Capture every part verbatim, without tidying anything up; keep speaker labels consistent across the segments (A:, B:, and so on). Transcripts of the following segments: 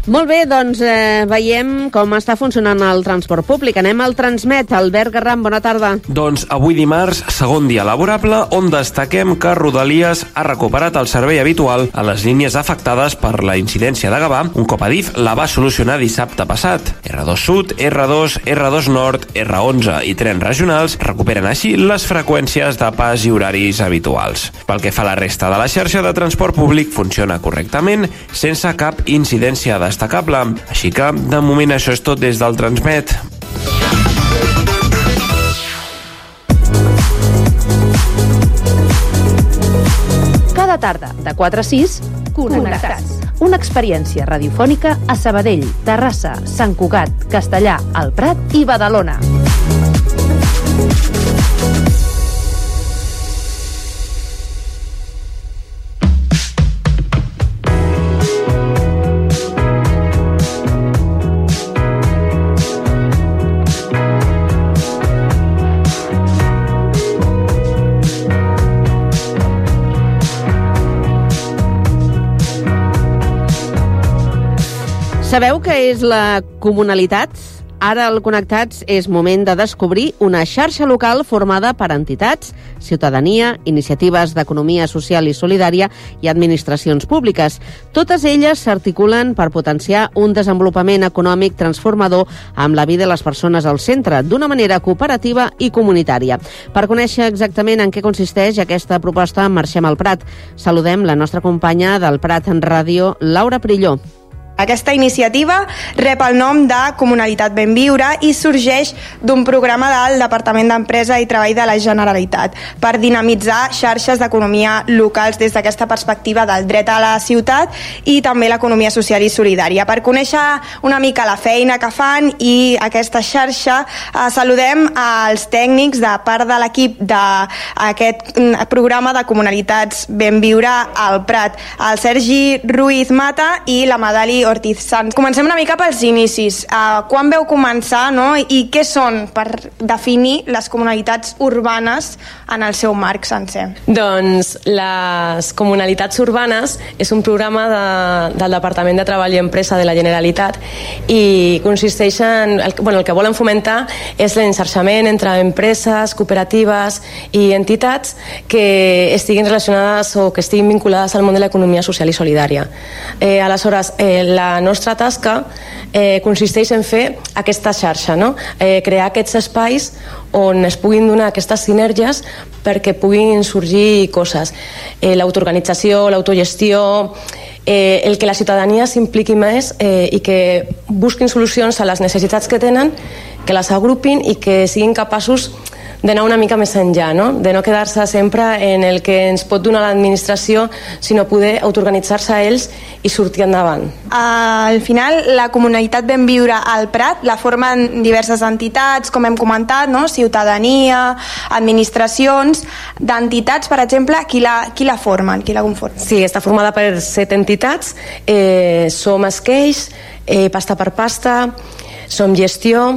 A: Molt bé, doncs eh, veiem com està funcionant el transport públic. Anem al Transmet. Albert Garram, bona tarda.
B: Doncs avui dimarts, segon dia laborable, on destaquem que Rodalies ha recuperat el servei habitual a les línies afectades per la incidència de Gavà, un cop Adif la va solucionar dissabte passat. erre dos Sud, erre dos, erre dos Nord, erre onze i trens regionals recuperen així les freqüències de pas i horaris habituals. Pel que fa a la resta de la xarxa de transport públic, funciona correctament, sense cap incidència de destacable. Així que, de moment, això és tot des del Transmet.
C: Cada tarda, de quatre a sis, Connectats. Una experiència radiofònica a Sabadell, Terrassa, Sant Cugat, Castellà, El Prat i Badalona.
A: Sabeu què és la comunalitat? Ara al Connectats és moment de descobrir una xarxa local formada per entitats, ciutadania, iniciatives d'economia social i solidària i administracions públiques. Totes elles s'articulen per potenciar un desenvolupament econòmic transformador amb la vida de les persones al centre, d'una manera cooperativa i comunitària. Per conèixer exactament en què consisteix aquesta proposta, marxem al Prat. Saludem la nostra companya del Prat en Ràdio, Laura Prilló.
D: Aquesta iniciativa rep el nom de Comunalitat Ben Viure i sorgeix d'un programa del Departament d'Empresa i Treball de la Generalitat per dinamitzar xarxes d'economia locals des d'aquesta perspectiva del dret a la ciutat i també l'economia social i solidària. Per conèixer una mica la feina que fan i aquesta xarxa, eh, saludem als tècnics de part de l'equip d'aquest programa de Comunalitats Ben Viure al Prat, el Sergi Ruiz Mata i la Madali Ortiz Sanz. Comencem una mica pels inicis. Uh, quan veu començar, no? I què són per definir les comunalitats urbanes en el seu marc sencer?
E: Doncs les comunalitats urbanes és un programa de, del Departament de Treball i Empresa de la Generalitat i consisteix en... El, bueno, el que volen fomentar és l'enxarxament entre empreses, cooperatives i entitats que estiguin relacionades o que estiguin vinculades al món de l'economia social i solidària. Eh, aleshores, eh, la nostra tasca eh, consisteix en fer aquesta xarxa, no? eh, crear aquests espais on es puguin donar aquestes sinergies perquè puguin sorgir coses. Eh, l'autoorganització, l'autogestió, eh, el que la ciutadania s'impliqui més eh, i que busquin solucions a les necessitats que tenen, que les agrupin i que siguin capaços d'anar una mica més enllà, no? De no quedar-se sempre en el que ens pot donar l'administració, sinó poder autoorganitzar-se ells i sortir endavant.
D: Al final, la Comunalitat Ben Viure al Prat la formen diverses entitats, com hem comentat, no? Ciutadania, administracions. D'entitats, per exemple, qui la, qui la formen? Qui la conformen?
E: Sí, està formada per set entitats. Eh, som Esqueix, eh, Pasta per Pasta, Som Gestió,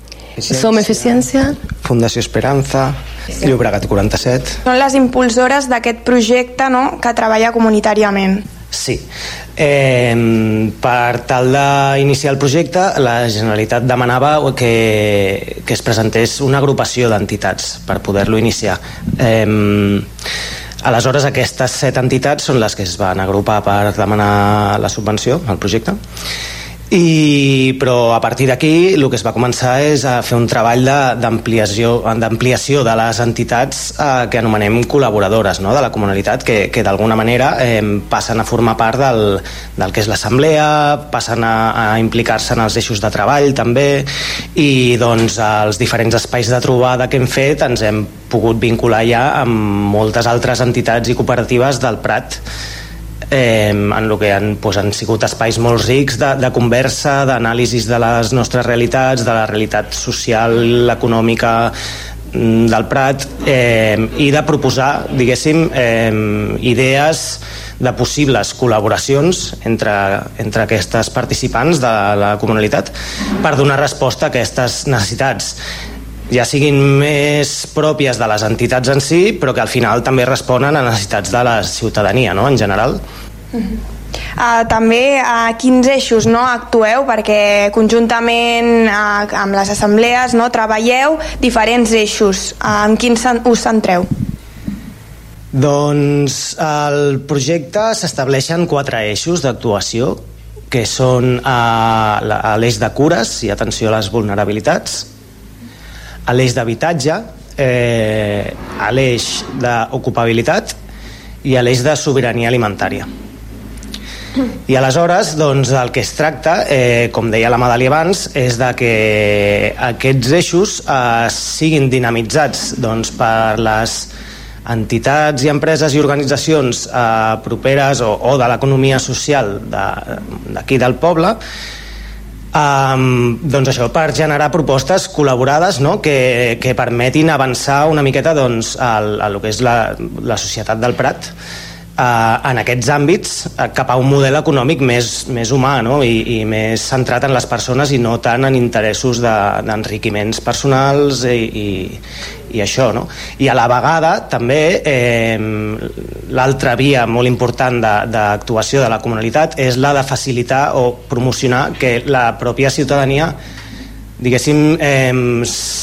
E: Som Eficiència,
F: Fundació Esperanza, Llobregat quaranta-set.
D: Són les impulsores d'aquest projecte, no?, que treballa comunitàriament.
F: Sí. Eh, per tal d'iniciar el projecte, la Generalitat demanava que, que es presentés una agrupació d'entitats per poder-lo iniciar. Eh, aleshores, aquestes set entitats són les que es van agrupar per demanar la subvenció al projecte. I, però a partir d'aquí el que es va començar és a fer un treball d'ampliació d'ampliació de les entitats eh, que anomenem col·laboradores, no?, de la comunalitat, que, que d'alguna manera eh, passen a formar part del, del que és l'assemblea, passen a, a implicar-se en els eixos de treball també, i doncs als diferents espais de trobada que hem fet ens hem pogut vincular ja amb moltes altres entitats i cooperatives del Prat, Eh, en el que han, pues, han sigut espais molt rics de, de conversa, d'anàlisis de les nostres realitats, de la realitat social, econòmica del Prat, eh, i de proposar, diguéssim, eh, idees de possibles col·laboracions entre, entre aquestes participants de la comunalitat per donar resposta a aquestes necessitats, ja siguin més pròpies de les entitats en si, però que al final també responen a necessitats de la ciutadania, no?, en general.
D: Mm-hmm. Uh, també a uh, quins eixos no, actueu, perquè conjuntament uh, amb les assemblees no, treballeu diferents eixos. Uh, en quins us centreu?
F: Doncs el projecte s'estableixen quatre eixos d'actuació, que són uh, l'eix de cures i atenció a les vulnerabilitats, l'eix d'habitatge, eh, l'eix d'ocupabilitat i l'eix de sobirania alimentària. I aleshores, doncs, el que es tracta, eh, com deia la Madali abans, és de que aquests eixos eh, siguin dinamitzats doncs, per les entitats i empreses i organitzacions eh, properes o, o de l'economia social d'aquí de, del poble, Um, doncs això, per generar propostes col·laborades, no? que, que permetin avançar una miqueta doncs, al, a lo que és la, la societat del Prat uh, en aquests àmbits uh, cap a un model econòmic més, més humà, no? I, i més centrat en les persones i no tant en interessos d'enriquiments de, personals i, i, i això, no? I a la vegada també eh, l'altra via molt important d'actuació de, de la comunalitat és la de facilitar o promocionar que la pròpia ciutadania, diguéssim, eh,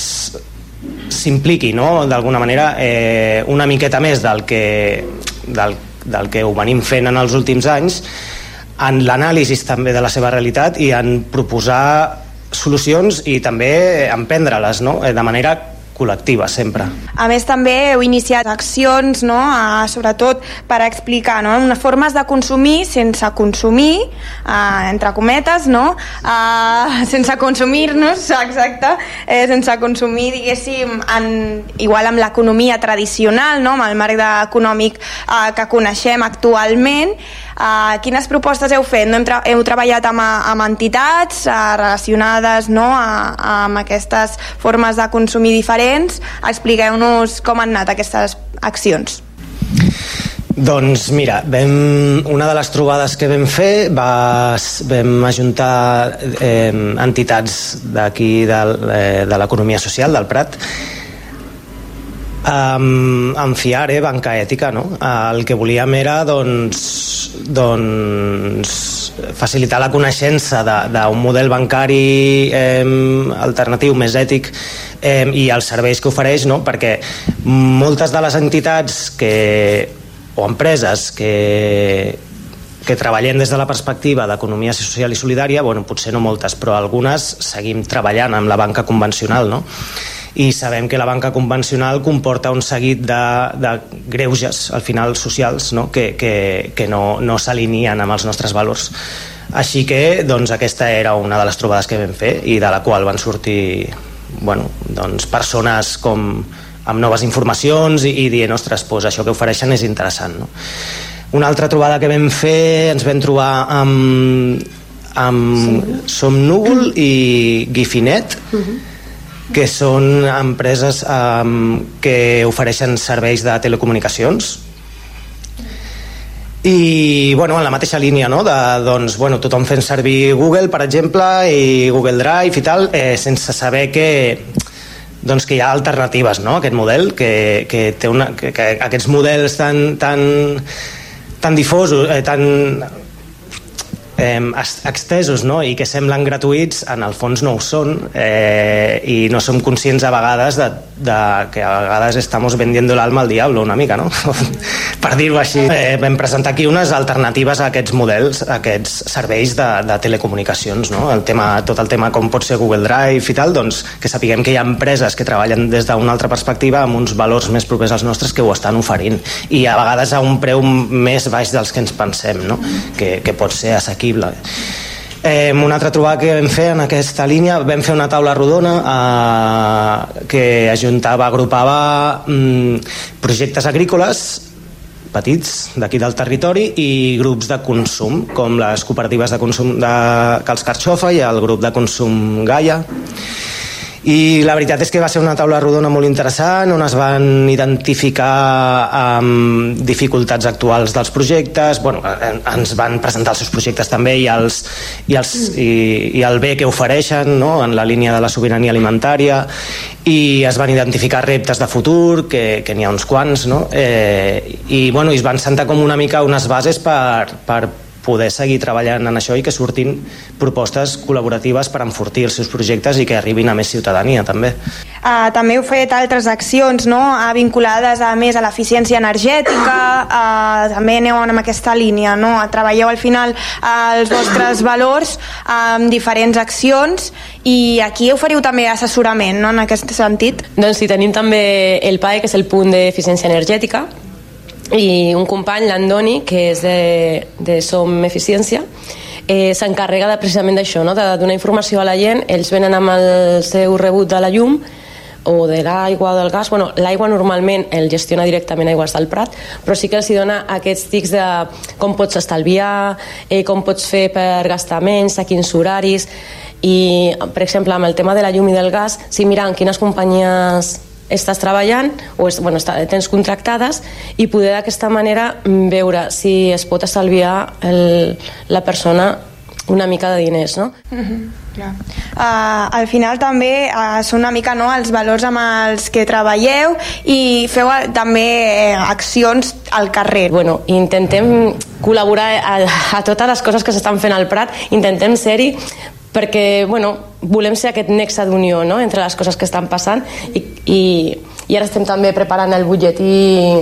F: s'impliqui, no? D'alguna manera eh, una miqueta més del que, del, del que ho venim fent en els últims anys, en l'anàlisi també de la seva realitat i en proposar solucions i també emprendre-les, no? De manera col·lectiva, sempre.
D: A més, també heu iniciat accions, no?, a, sobretot per explicar, no?, unes formes de consumir sense consumir, uh, entre cometes, no?, uh, sense consumir-nos, exacte, eh, sense consumir, diguéssim, en, igual amb l'economia tradicional, no?, amb el marc econòmic uh, que coneixem actualment. Uh, quines propostes heu fet? No? Hem, tra heu treballat amb, amb entitats uh, relacionades, no?, a, amb aquestes formes de consumir diferents. Expliqueu-nos com han anat aquestes accions.
F: Doncs mira, vam, una de les trobades que vam fer va, vam ajuntar eh, entitats d'aquí de, eh, de l'economia social del Prat, Um, amb FIARE, Banca Ètica, no? El que volíem era doncs, doncs facilitar la coneixença d'un model bancari eh, alternatiu, més ètic, eh, i els serveis que ofereix, no? Perquè moltes de les entitats que, o empreses que que treballem des de la perspectiva d'economia social i solidària, bueno, potser no moltes, però algunes seguim treballant amb la banca convencional, no? I sabem que la banca convencional comporta un seguit de, de greuges, al final socials, no? que, que, que no, no s'alineen amb els nostres valors. Així que doncs, aquesta era una de les trobades que vam fer i de la qual van sortir, bueno, doncs, persones com amb noves informacions i, i dient, ostres, doncs, això que ofereixen és interessant, no? Una altra trobada que vam fer, ens vam trobar amb, amb Som Núvol i Gifinet, uh-huh. que són empreses um, que ofereixen serveis de telecomunicacions i bueno, en la mateixa línia, no? De, doncs, bueno, tothom fent servir Google, per exemple, i Google Drive i tal, eh, sense saber que, doncs, que hi ha alternatives, no? Aquest model, que, que té una, que, que aquests models tan, tan, tan difosos, eh, tan eh, extesos, no? I que semblen gratuïts, en el fons no ho són, eh, i no som conscients a vegades de, de que a vegades estamos vendiendo l'alma al diablo una mica, no? Per dir-ho així. Eh, vam presentar aquí unes alternatives a aquests models, a aquests serveis de, de telecomunicacions, no? El tema, tot el tema com pot ser Google Drive i tal, doncs que sapiguem que hi ha empreses que treballen des d'una altra perspectiva amb uns valors més propers als nostres que ho estan oferint i a vegades a un preu més baix dels que ens pensem, no? Que, que pot ser assequible. Eh, una altra trobada que vam fer en aquesta línia, vam fer una taula rodona eh, que ajuntava, agrupava mm, projectes agrícoles petits d'aquí del territori i grups de consum, com les cooperatives de consum de Cals Carxofa i el grup de consum Gaia. I la veritat és que va ser una taula rodona molt interessant on es van identificar um, dificultats actuals dels projectes, bueno, ens van presentar els seus projectes també i, els, i, els, i, i el bé que ofereixen, no? En la línia de la sobirania alimentària, i es van identificar reptes de futur, que, que n'hi ha uns quants, no? Eh, i, bueno, i es van sentar com una mica unes bases per, per poder seguir treballant en això i que surtin propostes col·laboratives per enfortir els seus projectes i que arribin a més ciutadania també.
D: Uh, també heu fet altres accions, no?, uh, vinculades a més a l'eficiència energètica, uh, també aneu en aquesta línia, no? Treballeu al final uh, els vostres valors amb diferents accions i aquí oferiu també assessorament, no?, en aquest sentit.
E: Doncs sí, tenim també el P A E, que és el punt d'eficiència energètica, i un company, l'Andoni, que és de, de Som Eficiència, eh, s'encarrega de, precisament d'això, no? De donar informació a la gent. Ells venen amb el seu rebut de la llum o de l'aigua o del gas. Bueno, l'aigua normalment el gestiona directament Aigües del Prat, però sí que els dona aquests tics de com pots estalviar, eh, com pots fer per gastar menys, a quins horaris. I, per exemple, amb el tema de la llum i del gas, sí, mira en quines companyies estàs treballant o és, bueno, està, tens contractades, i poder d'aquesta manera veure si es pot estalviar el, la persona una mica de diners, no?
D: Uh-huh. Clar. Uh, al final també uh, són una mica, no, els valors amb els que treballeu i feu uh, també uh, accions al carrer.
E: Bueno, intentem col·laborar a, a totes les coses que s'estan fent al Prat, intentem ser-hi perquè, bueno, volem ser aquest nexe d'unió, no?, entre les coses que estan passant i, i, i ara estem també preparant el butlletí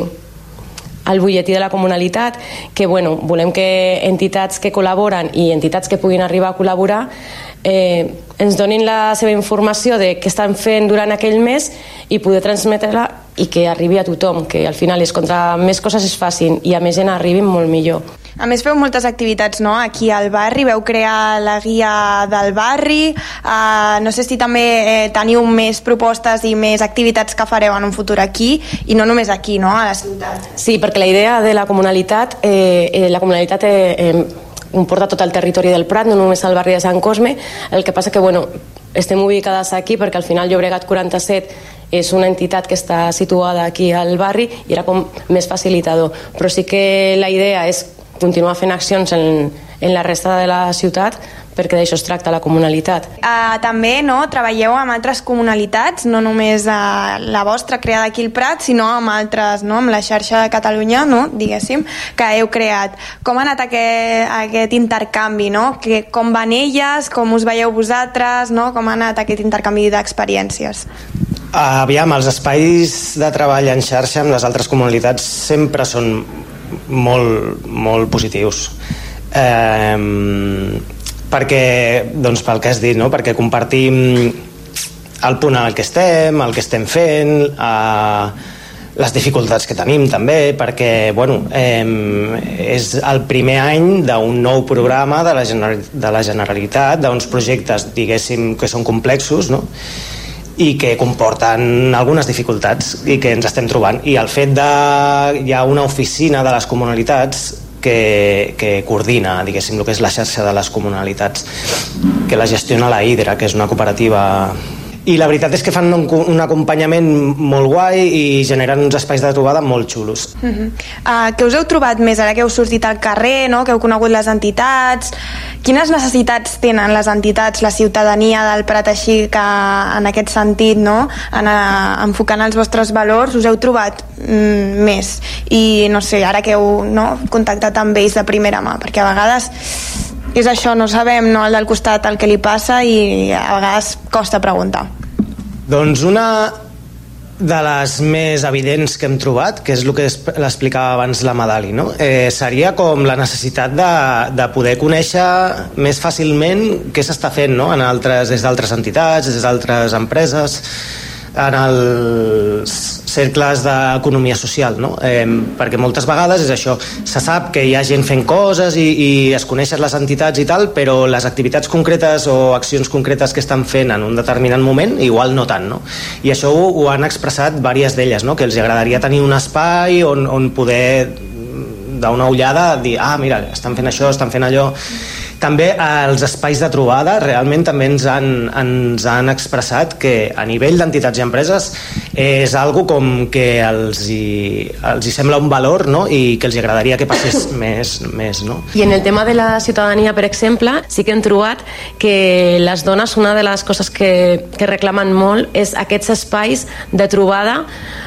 E: el butlletí de la Comunalitat, que, bueno, volem que entitats que col·laboren i entitats que puguin arribar a col·laborar eh, ens donin la seva informació de què estan fent durant aquell mes i poder transmetre-la i que arribi a tothom, que al final és contra més coses es facin i a més gent arribi molt millor.
D: A més feu moltes activitats, no?, aquí al barri, veu crear la guia del barri, uh, no sé si també eh, teniu més propostes i més activitats que fareu en un futur aquí, i no només aquí, no?, a la ciutat.
E: Sí, perquè la idea de la Comunalitat, eh, eh, la Comunalitat eh, eh, comporta tot el territori del Prat, no només el barri de Sant Cosme, el que passa que, bueno, estem ubicades aquí perquè al final Llobregat quaranta-set és una entitat que està situada aquí al barri i era com més facilitador, però sí que la idea és continuar fent accions en, en la resta de la ciutat perquè d'això es tracta la Comunalitat.
D: Uh, també, no, treballeu amb altres comunalitats, no només uh, la vostra creada aquí al Prat, sinó amb altres, no?, amb la xarxa de Catalunya, no?, diguéssim, que heu creat. Com ha anat aquest, aquest intercanvi, no?, que, com van elles, com us veieu vosaltres, no?, com ha anat aquest intercanvi d'experiències?
F: Aviam, els espais de treball en xarxa amb les altres comunalitats sempre són molt, molt positius. Eh, perquè, doncs pel que has dit, no?, perquè compartim el punt en el que estem, el que estem fent, eh, les dificultats que tenim també, perquè, bueno, eh, és el primer any d'un nou programa de la, General, de la Generalitat, d'uns projectes, diguéssim, que són complexos, no?, i que comporten algunes dificultats i que ens estem trobant, i el fet de hi ha una oficina de les comunalitats que, que coordina, diguéssim, el que és la xarxa de les comunalitats, que la gestiona la Hidra, que és una cooperativa, i la veritat és que fan un, un acompanyament molt guai i generen uns espais de trobada molt xulos.
D: Uh-huh. Uh, què us heu trobat més ara que heu sortit al carrer, no?, que heu conegut les entitats? Quines necessitats tenen les entitats, la ciutadania del Prat, així que en aquest sentit, no?, en, uh, enfocant els vostres valors, us heu trobat mm, més? I no sé, ara que heu, no, contactat amb ells de primera mà, perquè a vegades és això, no sabem, no, al del costat el que li passa i a vegades costa preguntar.
F: Doncs una de les més evidents que hem trobat, que és el que l'explicava abans la Madali, no? eh, seria com la necessitat de, de poder conèixer més fàcilment què s'està fent, no?, en altres, des d'altres entitats, des d'altres empreses, en els cercles d'economia social, no? Eh, perquè moltes vegades és això, se sap que hi ha gent fent coses i, i es coneixen les entitats i tal, però les activitats concretes o accions concretes que estan fent en un determinat moment, igual no tant, no? I això ho, ho han expressat diverses d'elles, no?, que els agradaria tenir un espai on, on poder d'una ullada dir, ah, mira, estan fent això, estan fent allò. També els espais de trobada realment també ens han, ens han expressat que a nivell d'entitats i empreses és algo com que els hi, els hi sembla un valor, no?, i que els agradaria que passés més, més, no?
E: I en el tema de la ciutadania, per exemple, sí que hem trobat que les dones, una de les coses que, que reclamen molt és aquests espais de trobada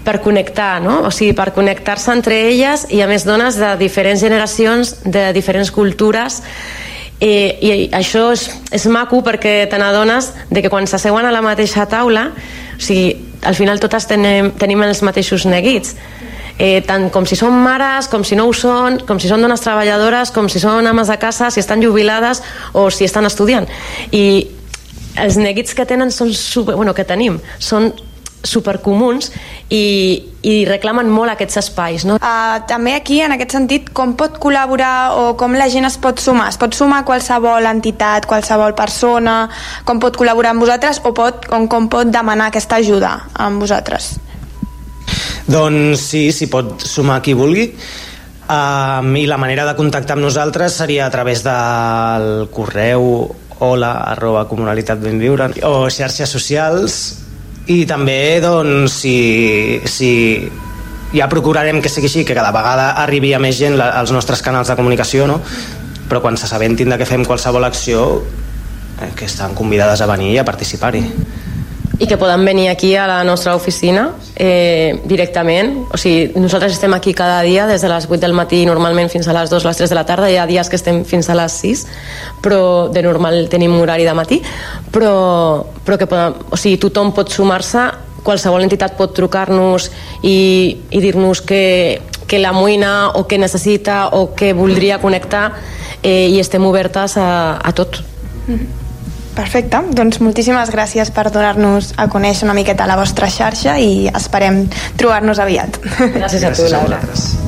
E: per connectar, no? O sigui, per connectar-se entre elles, i a més dones de diferents generacions, de diferents cultures. I, i això és, és maco perquè te n'adones de que quan s'asseuen a la mateixa taula, o sigui, al final totes tenim, tenim els mateixos neguits, eh, tant com si són mares, com si no ho són, com si són dones treballadores, com si són ames de casa, si estan jubilades o si estan estudiant. I els neguits que tenen són super, bueno, que tenim són supercomuns i, i reclamen molt aquests espais, no?
D: Uh, també aquí, en aquest sentit, com pot col·laborar o com la gent es pot sumar? Es pot sumar qualsevol entitat, qualsevol persona? Com pot col·laborar amb vosaltres o pot, com, com pot demanar aquesta ajuda amb vosaltres?
F: Doncs sí, s'hi pot sumar qui vulgui. Um, I la manera de contactar amb nosaltres seria a través del correu hola arroba comunalitat benviure o xarxes socials. I també, doncs, si, si ja procurarem que sigui així, que cada vegada arribi a més gent la, als nostres canals de comunicació, no? Però quan s'assabentin de que fem qualsevol acció, eh, que estan convidades a venir i a participar-hi.
E: I que poden venir aquí a la nostra oficina eh, directament. O sigui, nosaltres estem aquí cada dia des de les vuit del matí normalment fins a les dues, les tres de la tarda. Hi ha dies que estem fins a les sis, però de normal tenim horari de matí, però, però que poden, o sigui, tothom pot sumar-se, qualsevol entitat pot trucar-nos i, i dir-nos que, que l'amoïna o que necessita o que voldria connectar, eh, i estem obertes a, a tot.
D: Mm-hmm. Perfecte, doncs moltíssimes gràcies per donar-nos a conèixer una miqueta la vostra xarxa i esperem trobar-nos aviat.
E: Gràcies a tu, Laura.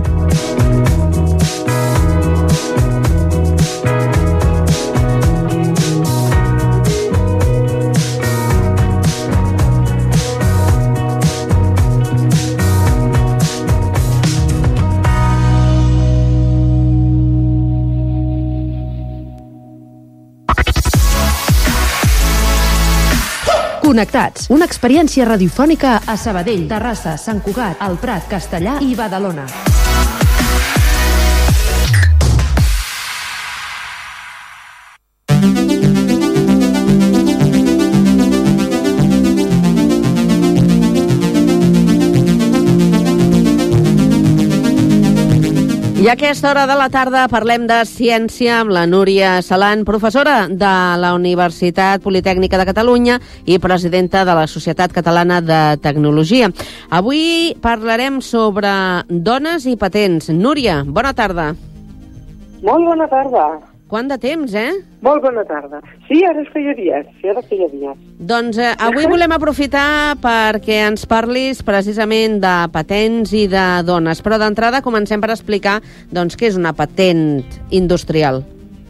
C: Connectats, una experiència radiofònica a Sabadell, Terrassa, Sant Cugat, El Prat, Castellar i Badalona.
A: I a aquesta hora de la tarda parlem de ciència amb la Núria Salant, professora de la Universitat Politècnica de Catalunya i presidenta de la Societat Catalana de Tecnologia. Avui parlarem sobre dones i patents. Núria, bona tarda.
G: Molt bona tarda.
A: Quant de temps, eh?
G: Molt bona tarda. Sí, ara es feia dies, sí, ara es feia dies.
A: Doncs eh, avui volem aprofitar perquè ens parlis precisament de patents i de dones, però d'entrada comencem per explicar doncs, què és una patent industrial.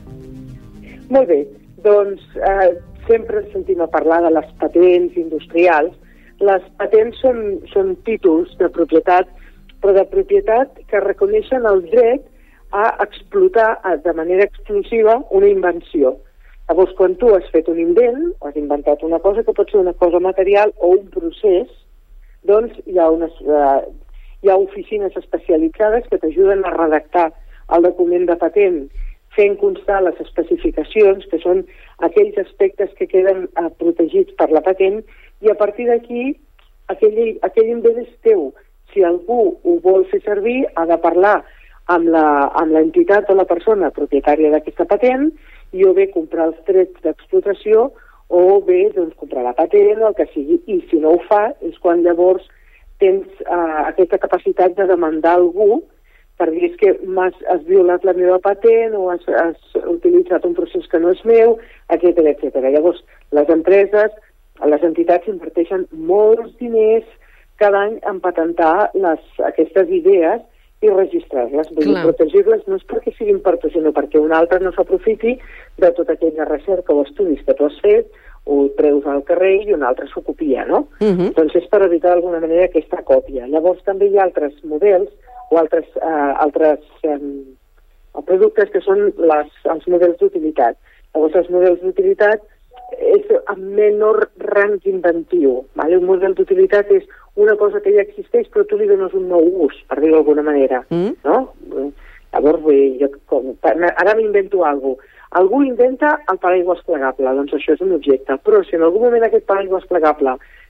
G: Molt bé, doncs eh, sempre sentim a parlar de les patents industrials. Les patents són, són títols de propietat, però de propietat que reconeixen el dret a explotar de manera exclusiva una invenció. Llavors, quan tu has fet un invent, o has inventat una cosa que pot ser una cosa material o un procés, doncs hi ha, unes, uh, hi ha oficines especialitzades que t'ajuden a redactar el document de patent, fent constar les especificacions, que són aquells aspectes que queden uh, protegits per la patent, i a partir d'aquí aquell, aquell invent és teu. Si algú ho vol fer servir, ha de parlar amb l'entitat o la persona propietària d'aquesta patent i o bé comprar els drets d'explotació o bé doncs, comprar la patent o el que sigui. I si no ho fa, és quan llavors tens uh, aquesta capacitat de demandar algú per dir que has, has violat la meva patent o has, has utilitzat un procés que no és meu, etcètera, etcètera. Llavors, les empreses, les entitats inverteixen molts diners cada any en patentar les, aquestes idees i registrar-les. Vull dir, protegir-les no és perquè siguin per tu, sinó perquè un altre no s'aprofiti de tota aquella recerca o estudis que tu has fet, o treus al carrer i un altre s'ocupia, no? Uh-huh. Doncs és per evitar d'alguna manera aquesta còpia. Llavors també hi ha altres models o altres, uh, altres um, productes que són les, els models d'utilitat. Llavors els models d'utilitat és amb menor rang inventiu. Vale? Un model d'utilitat és una cosa que ja existeix però tu li dones un nou ús, per dir-ho d'alguna manera. Mm. No? Llavors, jo, com, ara m'invento alguna cosa. Algú inventa el paraigües plegable, doncs això és un objecte. Però si en algun moment aquest paraigües plegable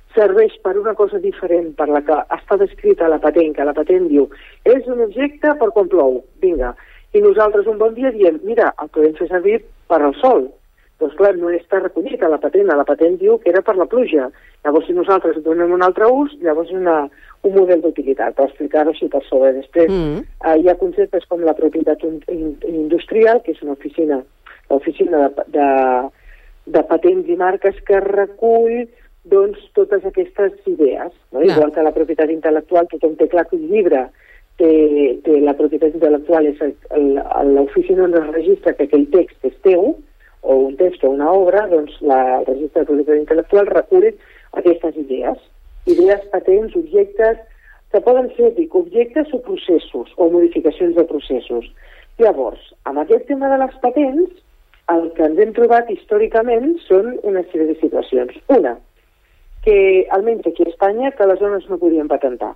G: serveix per una cosa diferent per la que està descrita a la patent, que la patent diu és un objecte per quan plou, vinga. I nosaltres un bon dia diem, mira, el podem fer servir per al sol. Doncs clar, no està recollit a la patent, a la patent diu que era per la pluja. Llavors, si nosaltres donem un altre ús, llavors és una, un model d'utilitat, per explicar-ho així per sobre. Després mm. eh, hi ha conceptes com la propietat in, industrial, que és una oficina, l'oficina de, de, de patents i marques que recull doncs, totes aquestes idees. No? Igual que la propietat intel·lectual, tothom té clar que un llibre té, té la propietat intel·lectual, és l'oficina on es registra que aquell text és teu, o un text o una obra, doncs la, el registre de propietat intel·lectual recull aquestes idees. Idees, patents, objectes, que poden ser, dic, objectes o processos, o modificacions de processos. Llavors, amb aquest tema de les patents, el que ens hem trobat històricament són una sèrie de situacions. Una, que almenys aquí a Espanya, que les dones no podien patentar.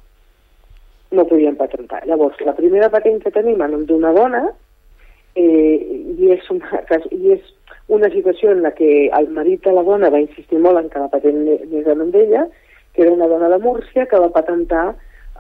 G: No podien patentar. Llavors, la primera patent que tenim en nom d'una dona, eh, i, és una, i és una situació en la que el marit de la dona va insistir molt en que la patent anés a nom d'ella, que era una dona de Múrcia que va patentar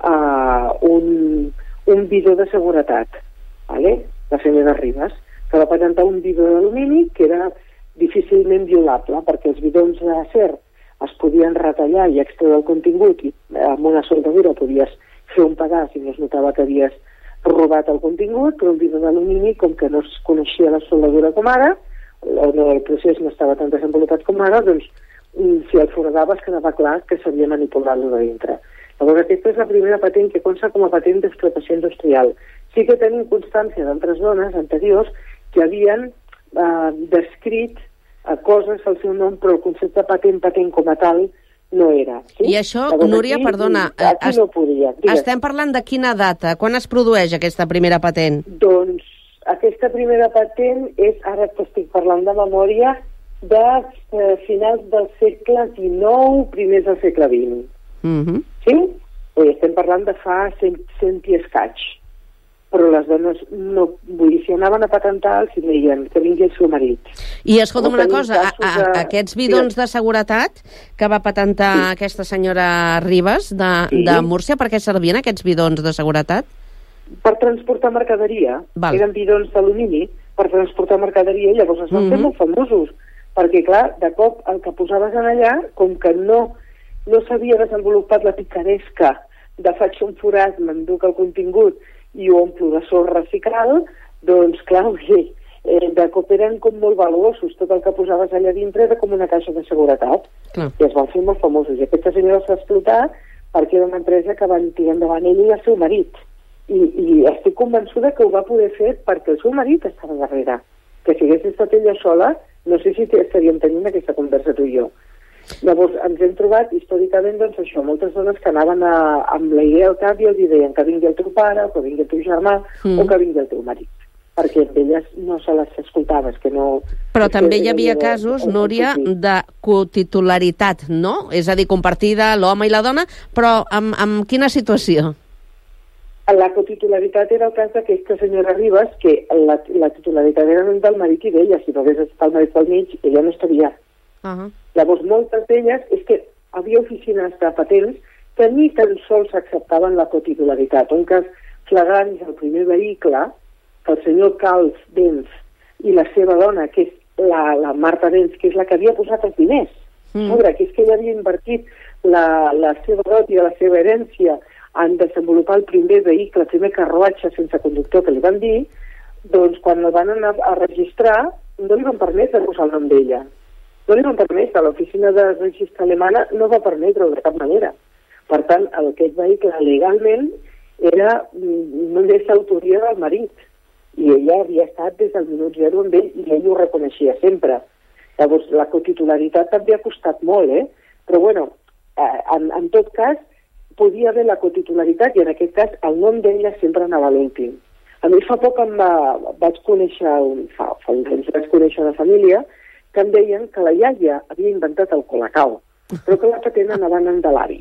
G: uh, un, un bidó de seguretat, ¿vale? La senyora Ribas, que va patentar un bidó d'alumini que era difícilment violable, perquè els bidons d'acer es podien retallar i extreure el contingut i amb una soldadura podies fer un pedaç i no es notava que havies robat el contingut, però un bidó d'alumini, com que no es coneixia la soldadura com ara, o no, el procés no estava tan desenvolupat com ara, doncs si el foradaves quedava clar que s'havia manipulat-lo de dintre. Llavors aquesta és la primera patent que consta com a patent d'explotació industrial. Sí que tenim constància d'altres dones anteriors que havien eh, descrit eh, coses al seu nom, però el concepte patent, patent com a tal, no era. Sí?
A: I això, llavors, Núria,
G: aquí,
A: perdona,
G: aquí es, no podia.
A: Estem parlant de quina data? Quan es produeix aquesta primera patent?
G: Doncs aquesta primera patent és, ara t'estic parlant de memòria, de eh, finals del segle dinou, primers del segle vint.
A: Mm-hmm.
G: Sí? Bé, estem parlant de fa cent, cent i escaig. Però les dones no, vull dir, si anaven a patentar, els deien que vingui el seu marit.
A: I escolta'm una cosa, a, a, de... aquests bidons de seguretat que va patentar sí. aquesta senyora Ribas de, sí. de Múrcia, per què servien aquests bidons de seguretat?
G: Per transportar mercaderia. Val. Eren bidons d'alumini per transportar mercaderia i llavors es van mm-hmm. fer molt famosos. Perquè, clar, de cop el que posaves en allà, com que no, no s'havia desenvolupat la picaresca de faig un forat, m'enduc el contingut i ho omplo de sorra reciclada, doncs, clar, eh, de cop eren com molt valuosos. Tot el que posaves allà dintre era com una caixa de seguretat. Clar. I es van fer molt famosos. I aquesta senyora es va explotar perquè era una empresa que van tirar endavant ell i el seu marit. I, i estic convençuda que ho va poder fer perquè el seu marit estava darrere. Que si hagués estat ella sola, no sé si estaríem tenint aquesta conversa tu i jo. Llavors ens hem trobat històricament doncs això, moltes dones que anaven a, amb la idea al cap i els deien que vingui el teu pare, o que vingui el teu germà, mm. o que vingui el teu marit, perquè elles no se les escoltaves, que no...
A: Però també hi havia casos, Núria, de cotitularitat, no? És a dir, compartida l'home i la dona, però amb, amb quina situació?
G: La cotitularitat era el cas d'aquesta senyora Ribas, que la, la titularitat era del marit i d'ella. Si no hagués estat el marit pel mig, ella no estaria. Uh-huh. Llavors, moltes d'elles és que havia oficines de patents que ni tan sols acceptaven la cotitularitat. Un cas flagrant és el primer vehicle que el senyor Calç Dens i la seva dona, que és la, la Marta Dens, que és la que havia posat els diners, mm. sobre que és que ella havia invertit la, la seva dot i la seva herència en desenvolupar el primer vehicle, el primer carruatge sense conductor que li van dir, doncs quan el van anar a registrar no li van permetre posar el nom d'ella. No li van permetre, l'oficina de registre alemana no va permetre de cap manera. Per tant, aquest vehicle legalment era només l'autoria del marit i ella havia estat des del minut zero amb ell i ell ho reconeixia sempre. Llavors, la cotitularitat també ha costat molt, eh? Però bueno, en, en tot cas, podia haver la cotitularitat i en aquest cas el nom d'ella sempre anava a l'últim. A mi fa poc em va, vaig conèixer, un, fa, fa un temps vaig conèixer una família que em deien que la iaia havia inventat el colacao, però que la patent anava anant de l'avi.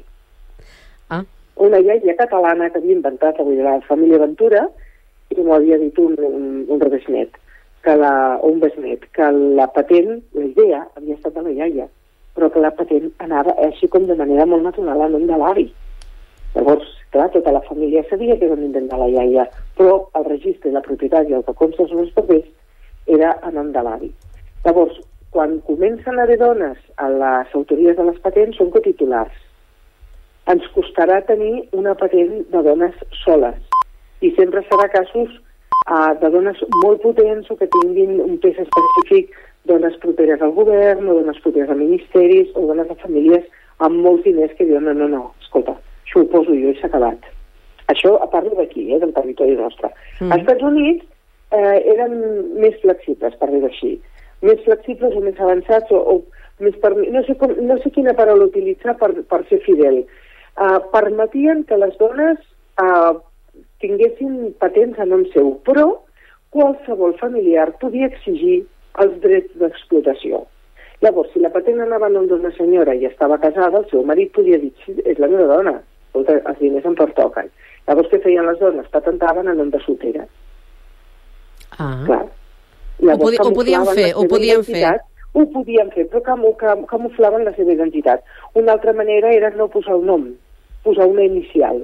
G: Ah. Una iaia catalana que havia inventat avui la família Ventura i m'ho havia dit un, un, un besnet, que la, o un besnet, que la patent, la idea, havia estat de la iaia, però però que la patent anava així com de manera molt natural a nom de l'avi. Llavors, clar, tota la família sabia que era un invent de la iaia, però el registre de la propietat i el que consta sobre els papers era a nom de l'avi. Llavors, quan comencen a haver dones a les autories de les patents, són cotitulars. Ens costarà tenir una patent de dones soles, i sempre serà casos uh, de dones molt potents o que tinguin un pes específic, dones properes al govern, o dones properes a ministeris, o dones de famílies amb molts diners que diuen no, no, no, escolta, això ho poso jo i s'ha acabat. Això a part d'aquí, eh, del territori nostre. Mm. Als Estats Units eh, eren més flexibles, per dir-ho així. Més flexibles o més avançats, o, o més per, no, sé com, no sé quina paraula utilitzar per, per ser fidel. Uh, permetien que les dones uh, tinguessin patents a nom seu, però qualsevol familiar podia exigir els drets d'explotació. Llavors, si la patent anava a nom d'una senyora i estava casada, el seu marit podia dir, sí, és la meva dona, els diners em pertoquen. Llavors, què feien les dones? Patentaven a nom de soltera.
A: Ah.
G: Clar.
A: Llavors, ho, podi ho podien fer, ho podien fer.
G: Ho podien fer, però cam cam camuflaven la seva identitat. Una altra manera era no posar un nom, posar una inicial.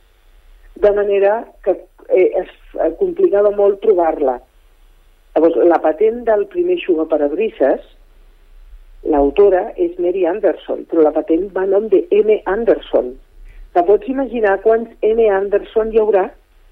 G: De manera que eh, es eh, complicava molt trobar-la. Llavors, la patent del primer xugaparabrisses, l'autora és Mary Anderson, però la patent va a nom de M. Anderson. Te pots imaginar quants M. Anderson hi haurà?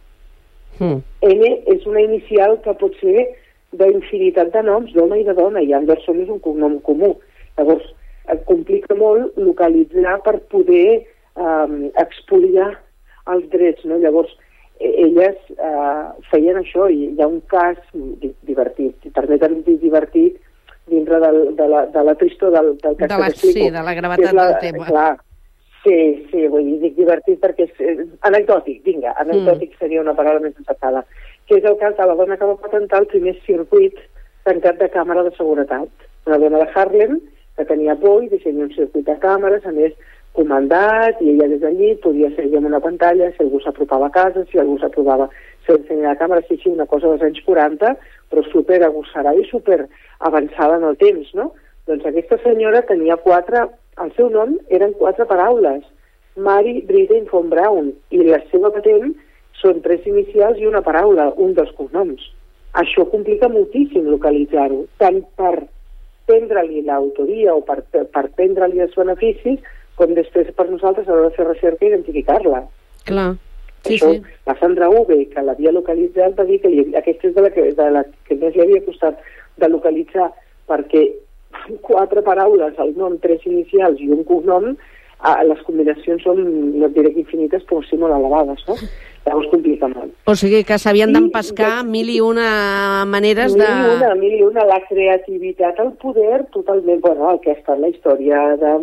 G: Mm. M és una inicial que pot ser d'infinitat de noms, d'home i de dona, i Anderson és un cognom comú. Llavors, et complica molt localitzar per poder eh, expoliar els drets, no? Llavors, elles eh, feien això, i hi ha un cas divertit, i permetem dir divertit, dintre del, de, la, de la tristor del, del cas
A: de
G: que t'explico.
A: Sí, de la gravetat la, del tema.
G: Clar, sí, sí, vull dir, dic divertit perquè és eh, anecdòtic, vinga, anecdòtic mm. seria una paraula més encertada, que és el cas de la dona que va patentar el primer circuit tancat de càmera de seguretat. Una dona de Harlem que tenia por i dissenya un circuit de càmeres, a més comandat, i ella des d'allí podia seguir amb una pantalla si algú s'apropava a casa, si algú s'apropava sense ensenyar la càmera, sí, sí, una cosa dels anys quaranta, però super agosarada i super avançada en el temps, no? Doncs aquesta senyora tenia quatre, el seu nom eren quatre paraules, Mary Brittain von Braun, i la seva patent són tres inicials i una paraula, un dels cognoms. Això complica moltíssim localitzar-ho, tant per prendre-li l'autoria o per, per prendre-li els beneficis, com després per nosaltres a l'hora de fer recerca i identificar-la.
A: Clar, sí,
G: Això,
A: sí.
G: La Sandra Uve, que l'havia localitzat, va dir que li, aquesta és de la, que, de la que més li havia costat de localitzar, perquè quatre paraules, el nom, tres inicials i un cognom, les combinacions són, no et diré que infinites, però sí molt elevades, no? Llavors complica molt.
A: O sigui que s'havien d'empescar mil i una maneres de...
G: Mil i una, mil i una, la creativitat, el poder, totalment, bueno, aquesta és la història de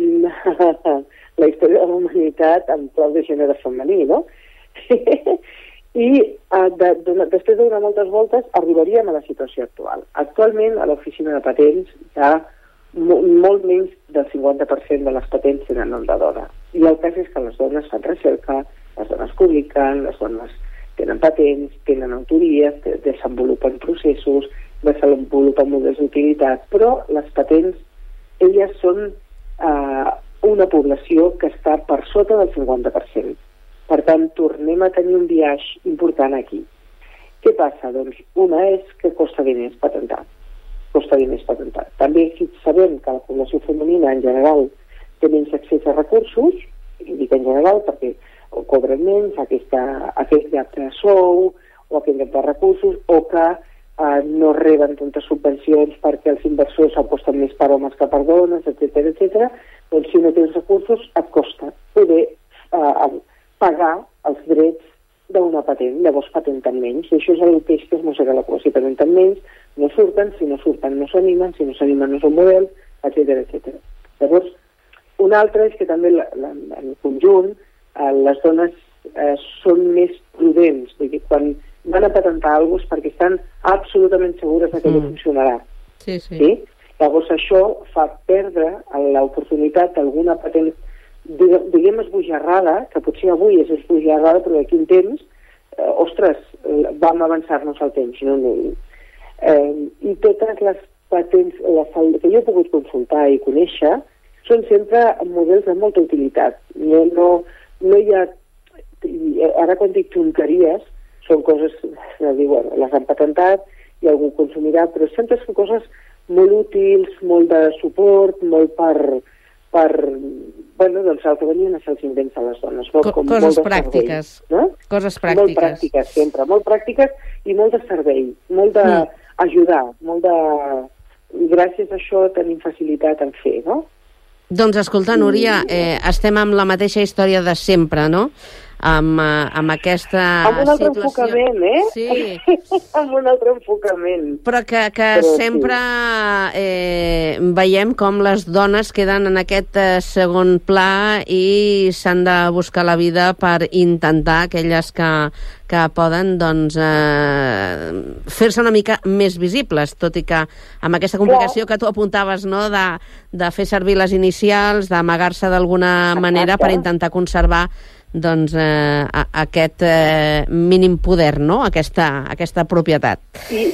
G: la història de la humanitat en clau de gènere femení, no? I uh, de, de, després de donar moltes voltes arribaríem a la situació actual. Actualment a l'oficina de patents hi ha molt menys del cinquanta per cent de les patents tenen nom de dona. I el cas és que les dones fan recerca, les dones publiquen, les dones tenen patents, tenen autories, desenvolupen processos, desenvolupen models d'utilitat, però les patents, elles són eh, una població que està per sota del cinquanta per cent. Per tant, tornem a tenir un biaix important aquí. Què passa? Doncs una és que costa diners patentar. costa diners patentar. També sabem que la població femenina en general té menys accés a recursos, i dic en general perquè cobren menys aquesta, aquest gap de sou o aquest gap de recursos, o que eh, no reben tantes subvencions perquè els inversors aposten més per homes que per dones, etcètera, etcètera. Doncs si no tens recursos et costa poder eh, pagar els drets d'una patent, llavors patenten menys, i això és el peix que es mossega la cua. Si patenten menys, no surten, si no surten no s'animen, si no s'animen no són models, etcètera, etcètera. Llavors, una altra és que també la, la, en conjunt eh, les dones eh, són més prudents, vull dir, quan van a patentar alguna cosa és perquè estan absolutament segures que mm. no funcionarà.
A: Sí, sí.
G: Sí? Llavors això fa perdre l'oportunitat d'alguna patent, diguem esbojarrada, que potser avui és esbojarrada, però d'aquí un temps, eh, ostres, vam avançar-nos al temps. No, no. Eh, I totes les patents les, que jo he pogut consultar i conèixer, són sempre models de molta utilitat. No, no, no hi ha... Ara quan dic tonteries, són coses, bueno, les han patentat i algú consumirà, però sempre són coses molt útils, molt de suport, molt per... per bueno, doncs el que venien a ser els invents de les dones. Molt,
A: Co
G: com
A: coses
G: molt
A: pràctiques,
G: servei, no?
A: Coses pràctiques.
G: Molt pràctiques, sempre, molt pràctiques i molt de servei, molt d'ajudar, mm. molt de... I gràcies a això tenim facilitat en fer, no?
A: Doncs escolta, Núria, eh, estem amb la mateixa història de sempre, no? Amb, uh, amb aquesta situació...
G: Amb un altre
A: situació...
G: enfocament, eh?
A: Sí.
G: Amb un altre enfocament.
A: Però que, que
G: Però
A: sempre
G: sí.
A: eh, veiem com les dones queden en aquest eh, segon pla i s'han de buscar la vida per intentar, aquelles que, que poden, doncs, eh, fer-se una mica més visibles, tot i que amb aquesta complicació que tu apuntaves, no?, de, de fer servir les inicials, d'amagar-se d'alguna manera per intentar conservar doncs eh, a, aquest eh, mínim poder, no?, aquesta, aquesta propietat.
G: I,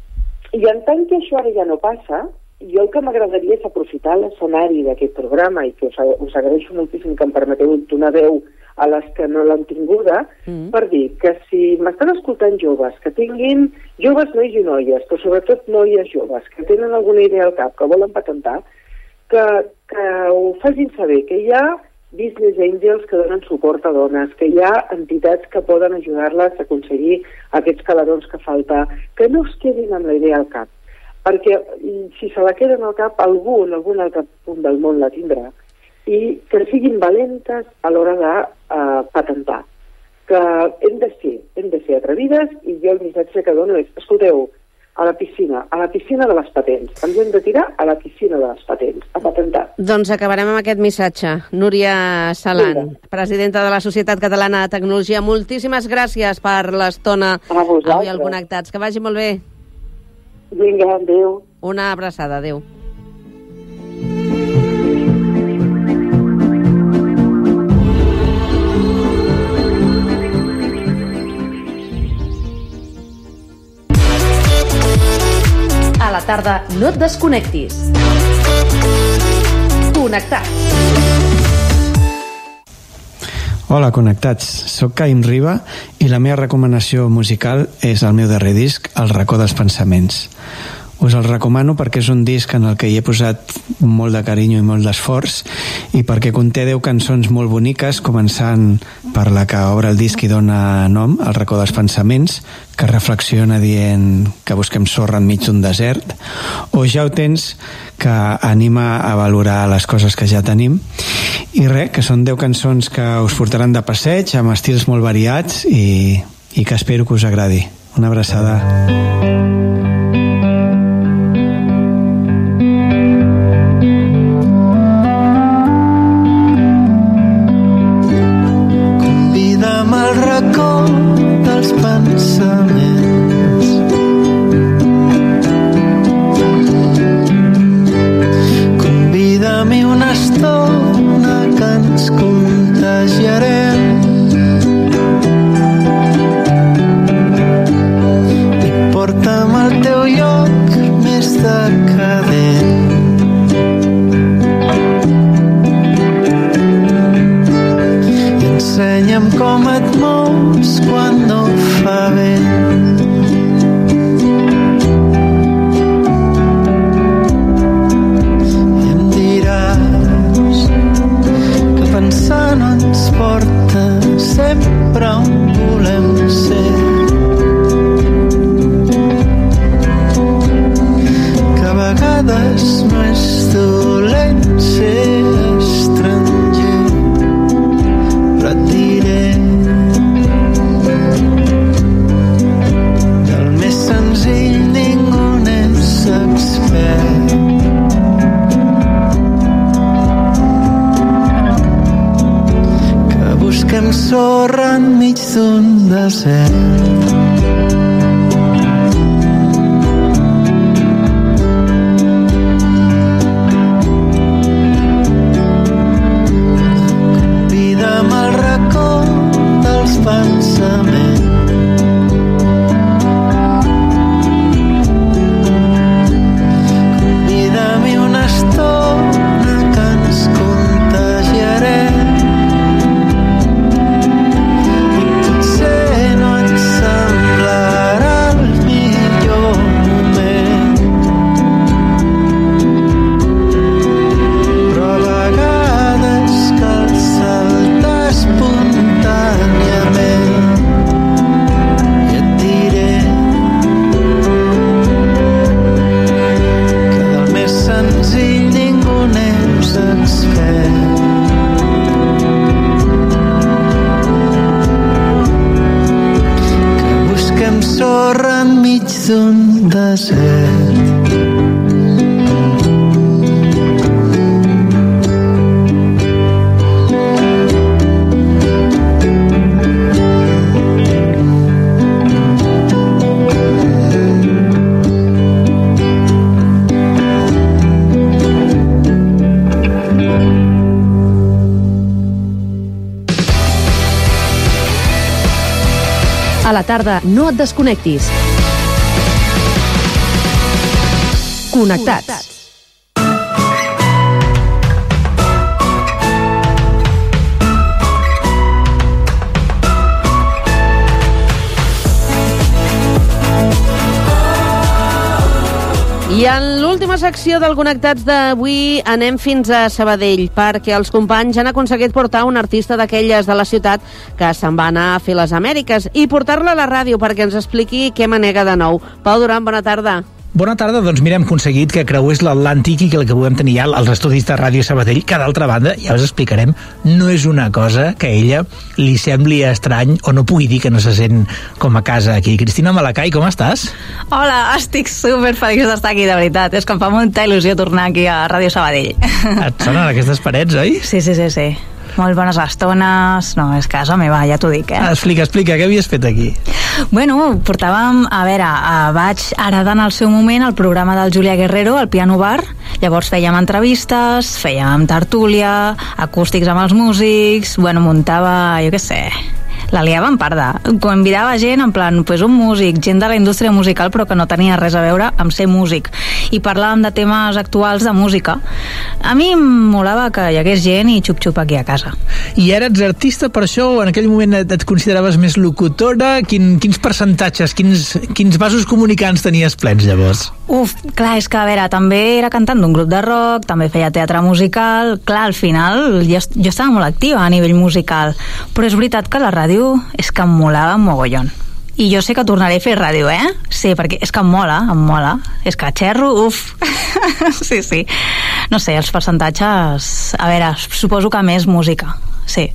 G: I en tant que això ara ja no passa, jo el que m'agradaria és aprofitar l'escenari d'aquest programa, i que us, us agraeixo moltíssim que em permeteu donar veu a les que no l'han tinguda, mm. per dir que si m'estan escoltant joves, que tinguin joves nois i noies, però sobretot noies joves, que tenen alguna idea al cap, que volen patentar, que, que ho facin saber, que hi ha business angels que donen suport a dones, que hi ha entitats que poden ajudar-les a aconseguir aquests calarons que falta, que no es quedin amb la idea al cap, perquè si se la queden al cap, algú en algun altre punt del món la tindrà, i que siguin valentes a l'hora de uh, patentar, que hem de ser, hem de ser atrevides, i jo el missatge que dono és, escolteu, a la piscina, a la piscina de les patents. Ens hem de tirar a la piscina de les patents, a patentar.
A: Doncs acabarem amb aquest missatge. Núria Salan, Vinga. presidenta de la Societat Catalana de Tecnologia, moltíssimes gràcies per l'estona avui al Connectats. Que vagi molt bé.
G: Vinga, adéu.
A: Una abraçada, adéu.
C: A la tarda no et desconnectis. Connectats.
H: Hola, Connectats. Soc Caim Riba i la meva recomanació musical és el meu darrer disc, El racó dels pensaments. Us el recomano perquè és un disc en el que hi he posat molt de carinyo i molt d'esforç, i perquè conté deu cançons molt boniques, començant per la que obre el disc i dona nom, El racó dels pensaments, que reflexiona dient que busquem sorra enmig d'un desert, o Ja ho tens, que anima a valorar les coses que ja tenim. I res, que són deu cançons que us portaran de passeig, amb estils molt variats, i, i que espero que us agradi. Una abraçada.
I: sorra enmig d'un desert. Convida'm al racó dels pensaments. Convida-m'hi una estona que ens d'un desert.
C: A la tarda, no et desconnectis. Connectats.
A: I en l'última secció del Connectats d'avui anem fins a Sabadell, perquè els companys han aconseguit portar un artista d'aquelles de la ciutat que se'n va anar a fer les Amèriques i portar-la a la ràdio perquè ens expliqui què manega de nou. Pau Duran, bona tarda.
J: Bona tarda, doncs mira, hem aconseguit que creués l'Atlàntic i que el que puguem tenir ja als estudis de Ràdio Sabadell, que d'altra banda, ja us explicarem, no és una cosa que a ella li sembli estrany o no pugui dir que no se sent com a casa aquí. Cristina Malacay, com estàs?
K: Hola, estic super feliç d'estar aquí, de veritat. És que em fa molta il·lusió tornar aquí a Ràdio Sabadell.
J: Et sonen aquestes parets, oi?
K: Sí, sí, sí, sí. Molt bones estones. No, és casa meva, ja t'ho dic, eh?
J: Ah, explica, explica, què havies fet aquí?
K: Bueno, portàvem, a veure, eh, vaig heredar en el seu moment el programa del Julià Guerrero, el Piano Bar. Llavors fèiem entrevistes, fèiem tertúlia, acústics amb els músics, bueno, muntava, jo què sé, la liava en parda. Convidava gent, en plan, pues un músic, gent de la indústria musical, però que no tenia res a veure amb ser músic. I parlàvem de temes actuals de música. A mi em molava que hi hagués gent i xup-xup aquí a casa.
J: I eres artista, per això, o en aquell moment et, et consideraves més locutora? Quin, quins percentatges, quins, quins vasos comunicants tenies plens, llavors?
K: Uf, clar, és que, a veure, també era cantant d'un grup de rock, també feia teatre musical. Clar, al final jo, jo estava molt activa a nivell musical, però és veritat que la ràdio és que em molava mogollon. I jo sé que tornaré a fer ràdio, eh? Sí, perquè és que em mola, em mola. És que xerro, uf. Sí, sí. No sé, els percentatges... A veure, suposo que més música, sí.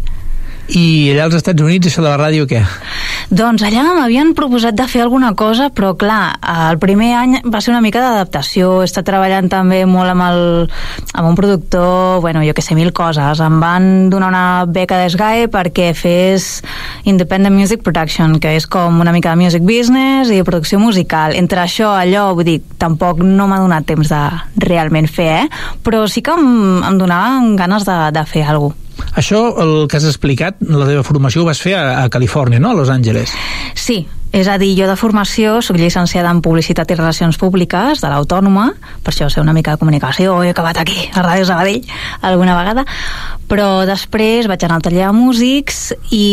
J: I allà als Estats Units, això de la ràdio, què?
K: Doncs allà m'havien proposat de fer alguna cosa, però clar, el primer any va ser una mica d'adaptació. He estat treballant també molt amb, el, amb un productor, bueno, jo que sé, mil coses. Em van donar una beca d'S G A E perquè fes Independent Music Production, que és com una mica de music business i producció musical. Entre això, allò, vull dir, tampoc no m'ha donat temps de realment fer, eh? Però sí que em, em donaven ganes de, de fer alguna cosa.
J: Això, el que has explicat, la teva formació ho vas fer a, a Califòrnia, no? A Los Angeles.
K: Sí, és a dir, jo de formació soc llicenciada en Publicitat i Relacions Públiques de l'Autònoma, per això sé una mica de comunicació, he acabat aquí, a Ràdio Sabadell, alguna vegada, però després vaig anar al taller de músics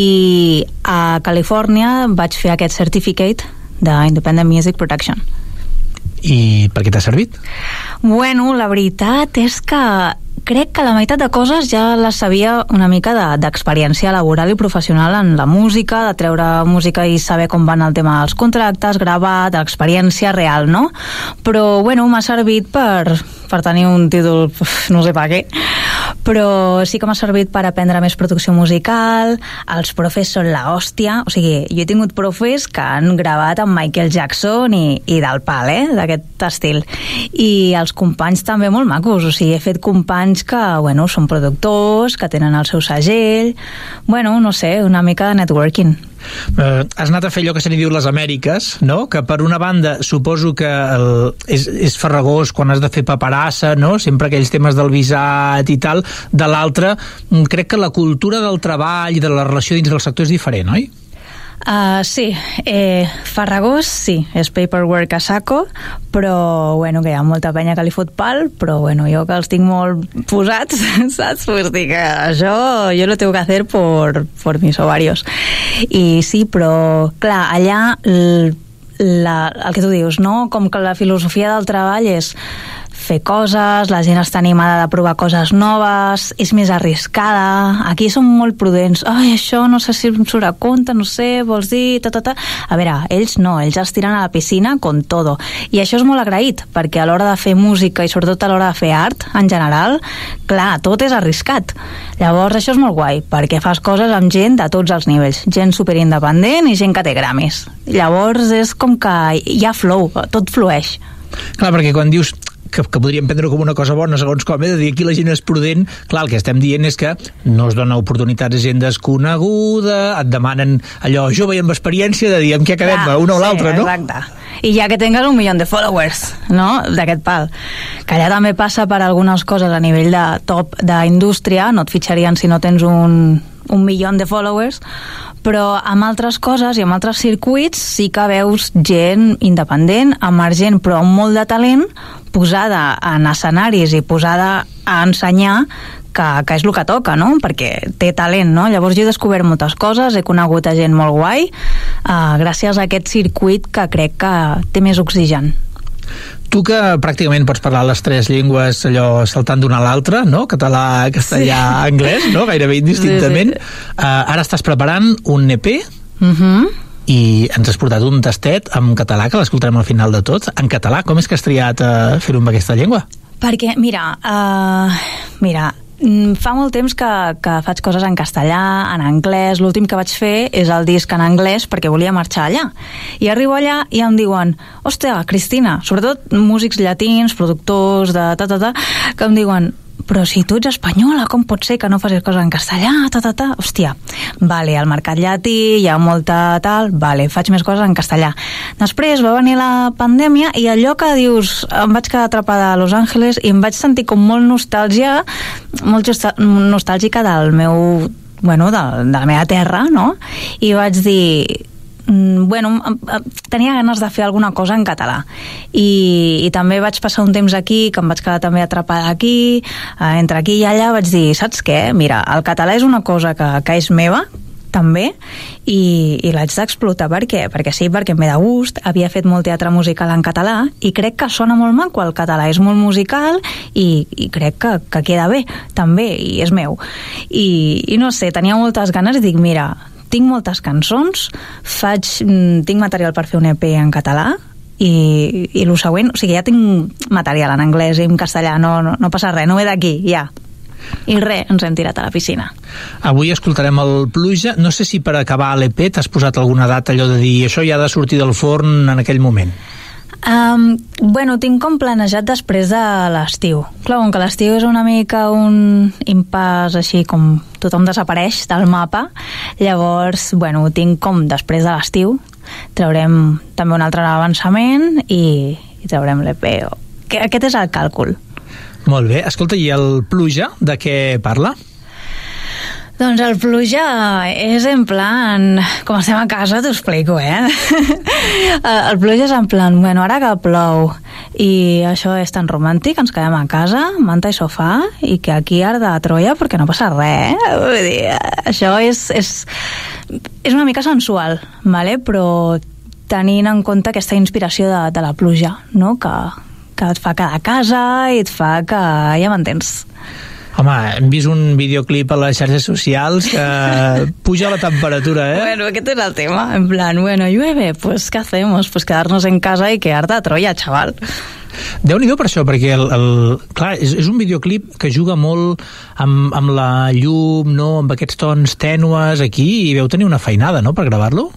K: i a Califòrnia vaig fer aquest certificate d'Independent Music Production.
J: I per què t'ha servit?
K: Bueno, la veritat és que crec que la meitat de coses ja les sabia una mica d'experiència laboral i professional en la música, de treure música i saber com van el tema dels contractes, gravar, de l'experiència real, no? Però, bueno, m'ha servit per, per tenir un títol, no sé per què, però sí que m'ha servit per aprendre més producció musical. Els profes són la hòstia, o sigui, jo he tingut profes que han gravat amb Michael Jackson i, i del pal, eh, d'aquest estil. I els companys també molt macos, o sigui, he fet companys que, bueno, són productors, que tenen el seu segell, bueno, no sé, una mica de networking.
J: Uh, has anat a fer allò que se n'hi diu les Amèriques, no? Que per una banda suposo que el, és, és farragós quan has de fer paperassa, no? Sempre aquells temes del visat i tal. De l'altra, crec que la cultura del treball i de la relació dins del sector és diferent, oi?
K: Uh, sí, eh, farragós sí, és paperwork a saco, però bueno, que hi ha molta penya que li fot pal, però bueno, jo que els tinc molt posats, saps? Pues dic que això jo lo tengo que hacer por, por mis ovarios. I sí, però clar, allà l, la, el que tu dius, no? Com que la filosofia del treball és fer coses, la gent està animada de provar coses noves, és més arriscada. Aquí som molt prudents. Ai, això no sé si em surt a compte, no sé, vols dir... Ta, ta, ta. A veure, ells no, ells es tiren a la piscina con todo. I això és molt agraït, perquè a l'hora de fer música i sobretot a l'hora de fer art, en general, clar, tot és arriscat. Llavors, això és molt guai, perquè fas coses amb gent de tots els nivells, gent superindependent i gent que té gramis. Llavors, és com que hi ha flow, tot flueix.
J: Clar, perquè quan dius que, que podríem prendre com una cosa bona, segons com, eh, de dir aquí la gent és prudent, clar, el que estem dient és que no es dona oportunitats a gent desconeguda, et demanen allò jove i amb experiència de dir amb què acabem, clar, una o l'altra,
K: sí,
J: no?
K: Exacte. I ja que tingues un milió de followers, no?, d'aquest pal. Que allà també passa per algunes coses a nivell de top d'indústria, no et fitxarien si no tens un, un milió de followers, però amb altres coses i amb altres circuits sí que veus gent independent, emergent, però amb molt de talent, posada en escenaris i posada a ensenyar que, que és el que toca, no? Perquè té talent, no? Llavors jo he descobert moltes coses, he conegut a gent molt guai, uh, gràcies a aquest circuit que crec que té més oxigen.
J: Tu que pràcticament pots parlar les tres llengües allò saltant d'una a l'altra, no? Català, castellà, sí. Anglès, no? Gairebé indistintament. Sí, sí. Uh, ara estàs preparant un E P
K: uh-huh.
J: i ens has portat un tastet en català, que l'escoltarem al final de tot. En català, com és que has triat uh, fer-ho amb aquesta llengua?
K: Perquè, mira, uh, mira, fa molt temps que, que faig coses en castellà, en anglès. L'últim que vaig fer és el disc en anglès perquè volia marxar allà. I arribo allà i em diuen, hòstia, Cristina, sobretot músics llatins, productors de ta, ta, ta, que em diuen, però si tu ets espanyola, com pot ser que no facis coses en castellà, ta, ta, ta? Hòstia, vale, al mercat llatí hi ha molta tal, vale, faig més coses en castellà. Després va venir la pandèmia i allò que dius, em vaig quedar atrapada a Los Angeles i em vaig sentir com molt nostàlgia, molt nostàlgica del meu, bueno, de, de la meva terra, no? I vaig dir, bueno, tenia ganes de fer alguna cosa en català i, i també vaig passar un temps aquí que em vaig quedar també atrapada aquí, eh, entre aquí i allà vaig dir, saps què? Mira, el català és una cosa que, que és meva també i, i l'haig d'explotar. Per què? Perquè sí, perquè em ve de gust, havia fet molt teatre musical en català i crec que sona molt maco, el català és molt musical i, i crec que, que queda bé també i és meu i, i no sé, tenia moltes ganes i dic, mira, tinc moltes cançons, faig, tinc material per fer un E P en català i, i el següent, o sigui, ja tinc material en anglès i en castellà, no, no, no passa res, no ve d'aquí, ja. I res, ens hem tirat a la piscina.
J: Avui escoltarem el Pluja. No sé si per acabar l'E P t'has posat alguna data, allò de dir això ja ha de sortir del forn en aquell moment.
K: Um, bueno, tinc com planejat després de l'estiu. Clar, com que l'estiu és una mica un impàs així com tothom desapareix del mapa, llavors, bueno, tinc com després de l'estiu traurem també un altre avançament i, i traurem l'E P. Aquest és el càlcul.
J: Molt bé. Escolta, i el Pluja, de què parla?
K: Doncs el Pluja és en plan, com estem a casa t'ho explico, eh? El Pluja és en plan, bueno, ara que plou i això és tan romàntic, ens quedem a casa, manta i sofà, i que aquí arda a Troia perquè no passa res, eh? Vull dir, això és, és, és una mica sensual, vale? Però tenint en compte aquesta inspiració de, de la pluja, no? Que, que et fa quedar a casa i et fa que ja m'entens.
J: Home, hem vist un videoclip a les xarxes socials que puja la temperatura, eh?
K: Bueno, aquest és el tema. En plan, bueno, llueve, pues ¿qué hacemos? Pues quedarnos en casa y que arda a Troya, chaval.
J: Déu-n'hi-do per això, perquè el, el, clar, és, és un videoclip que juga molt amb, amb la llum, no? Amb aquests tons tènues aquí, i veu tenir una feinada, no?, per gravar-lo?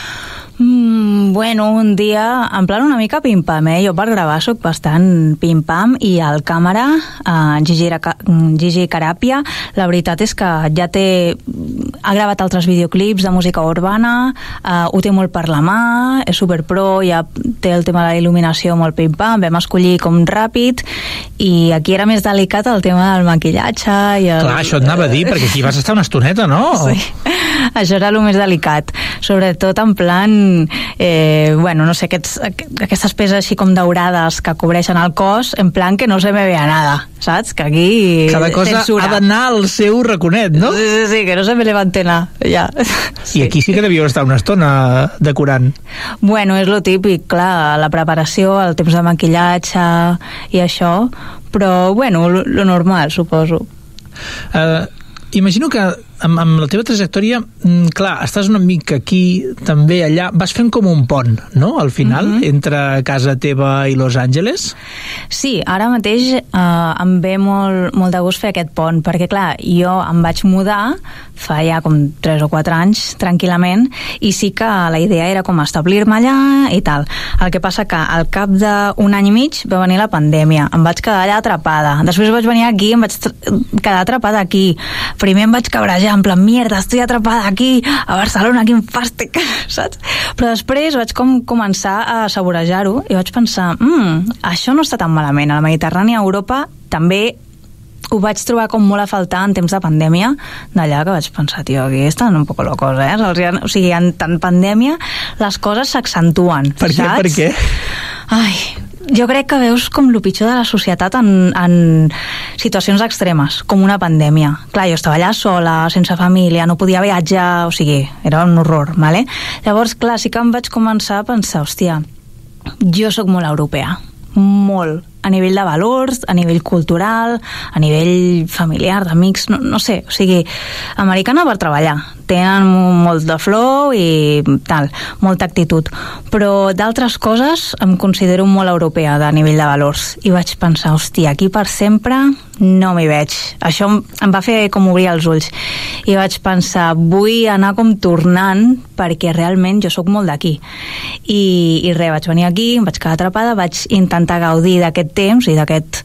K: Mm, bueno, un dia en plan una mica pim-pam, eh? Jo per gravar soc bastant pim-pam i el càmera, eh, Gigi, Gigi Caràpia, la veritat és que ja té ha gravat altres videoclips de música urbana, eh, ho té molt per la mà, és superpro, ja té el tema de la il·luminació molt pim-pam, vam escollir com ràpid i aquí era més delicat el tema del maquillatge i el...
J: Clar, això et anava a dir, perquè aquí vas estar una estoneta, no?
K: Sí, això era el més delicat, sobretot en plan eh, bueno, no sé, aquests, aquestes peces així com daurades que cobreixen el cos, en plan que no se me vea nada, saps? Que aquí
J: cada cosa
K: censura.
J: Ha d'anar al seu raconet, no?
K: Sí, sí, sí, que no se me levantena, ja.
J: I aquí sí que devíeu estar una estona decorant.
K: Bueno, és lo típic, clar, la preparació, el temps de maquillatge i això, però, bueno, lo, lo normal, suposo.
J: Uh, imagino que amb, amb la teva trajectòria, mm, clar, estàs una mica aquí, també allà, vas fent com un pont, no?, al final, mm-hmm. entre casa teva i Los Angeles.
K: Sí, ara mateix eh, em ve molt, molt de gust fer aquest pont, perquè clar, jo em vaig mudar fa ja com tres o quatre anys, tranquil·lament, i sí que la idea era com establir-me allà i tal. El que passa que al cap d'un any i mig va venir la pandèmia, em vaig quedar allà atrapada, després vaig venir aquí, em vaig quedar atrapada aquí, primer em vaig cabrejar en plan, mierda, estoy atrapada aquí a Barcelona, quin fàstic, saps? Però després vaig com començar a saborejar-ho i vaig pensar, mmm, això no està tan malament, a la Mediterrània, a Europa també ho vaig trobar com molt a faltar en temps de pandèmia, d'allà que vaig pensar, tio, aquí estan un poco locos, eh? O sigui, en tant pandèmia les coses s'accentuen,
J: per què,
K: saps?
J: Per què?
K: Ai, jo crec que veus com el pitjor de la societat en, en situacions extremes, com una pandèmia. Clar, jo estava allà sola, sense família, no podia viatjar, o sigui, era un horror, vale? Llavors, clar, sí que em vaig començar a pensar, hòstia, jo sóc molt europea, molt, a nivell de valors, a nivell cultural, a nivell familiar, d'amics, no, no sé, o sigui, americana per treballar, tenen molt de flow i tal, molta actitud, però d'altres coses em considero molt europea de nivell de valors, i vaig pensar, hòstia, aquí per sempre no m'hi veig. Això em va fer com obrir els ulls, i vaig pensar, vull anar com tornant, perquè realment jo sóc molt d'aquí, i, i res, vaig venir aquí, em vaig quedar atrapada, vaig intentar gaudir d'aquest temps i d'aquest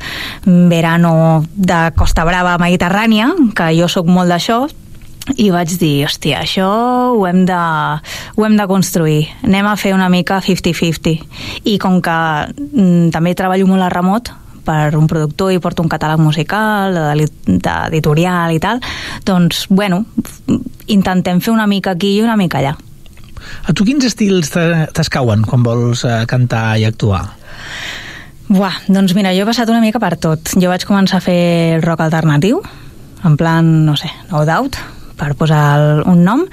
K: verano de Costa Brava mediterrània, que jo sóc molt d'això, i vaig dir, hòstia, això ho hem de, ho hem de construir, anem a fer una mica cinquanta cinquanta, i com que mm, també treballo molt a remot per un productor i porto un catàleg musical d'editorial i tal, doncs, bueno, intentem fer una mica aquí i una mica allà.
J: A tu quins estils t'escauen quan vols uh, cantar i actuar?
K: Buah, doncs mira, jo he passat una mica per tot. Jo vaig començar a fer rock alternatiu, en plan, no sé, No Doubt, per posar el, un nom,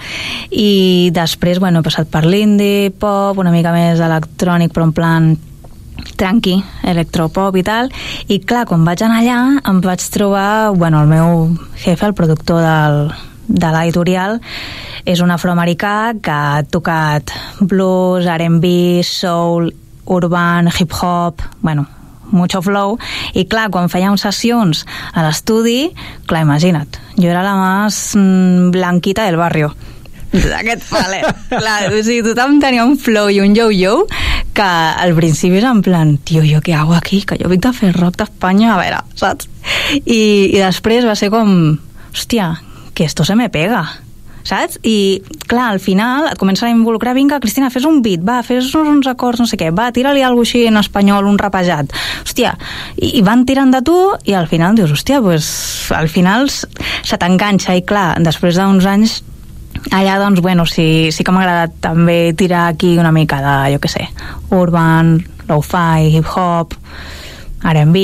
K: i després, bueno, he passat per l'indie, pop, una mica més electrònic, però en plan tranqui, electropop i tal, i clar, quan vaig anar allà em vaig trobar, bueno, el meu jefe, el productor del, de l'editorial, és un afroamericà que ha tocat blues, R and B, soul, urban, hip-hop, bueno, mucho flow, i clar, quan fèiem sessions a l'estudi, clar, imagina't, jo era la més mm, blanquita del barrio, d'aquest palet. Clar, o sigui, tothom tenia un flow i un yo-yo que al principi era en plan, tio, jo què hago aquí? Que jo vinc de fer rock d'Espanya, a veure, saps? I, i després va ser com, hòstia, que esto se me pega, saps? I, clar, al final et comença a involucrar, vinga, Cristina, fes un beat, va, fes uns acords, no sé què, va, tira-li alguna cosa així en espanyol, un rapejat, hòstia, i, i van tirant de tu, i al final dius, hòstia, pues, al final se t'enganxa, i clar, després d'uns anys, allà, doncs, bueno, sí, sí que m'ha agradat també tirar aquí una mica de, jo què sé, urban, lo-fi, hip-hop, R and B,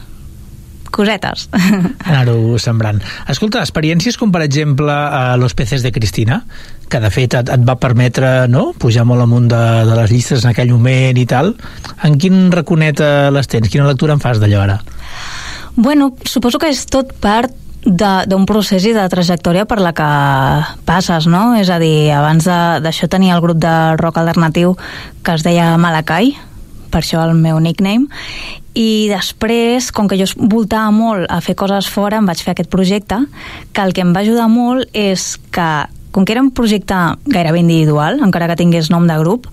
K: cosetes.
J: Anar-ho sembrant. Escolta, experiències com, per exemple, a Los Peces de Cristina, que de fet et, et va permetre, no?, pujar molt amunt de, de les llistes en aquell moment i tal. En quin raconet les tens? Quina lectura en fas d'allò ara?
K: Bueno, suposo que és tot part d'un procés i de trajectòria per la que passes, no? És a dir, abans d'això tenia el grup de rock alternatiu que es deia Malakai, per això el meu nickname, i després, com que jo voltava molt a fer coses fora, em vaig fer aquest projecte, que el que em va ajudar molt és que, com que era un projecte gairebé individual, encara que tingués nom de grup,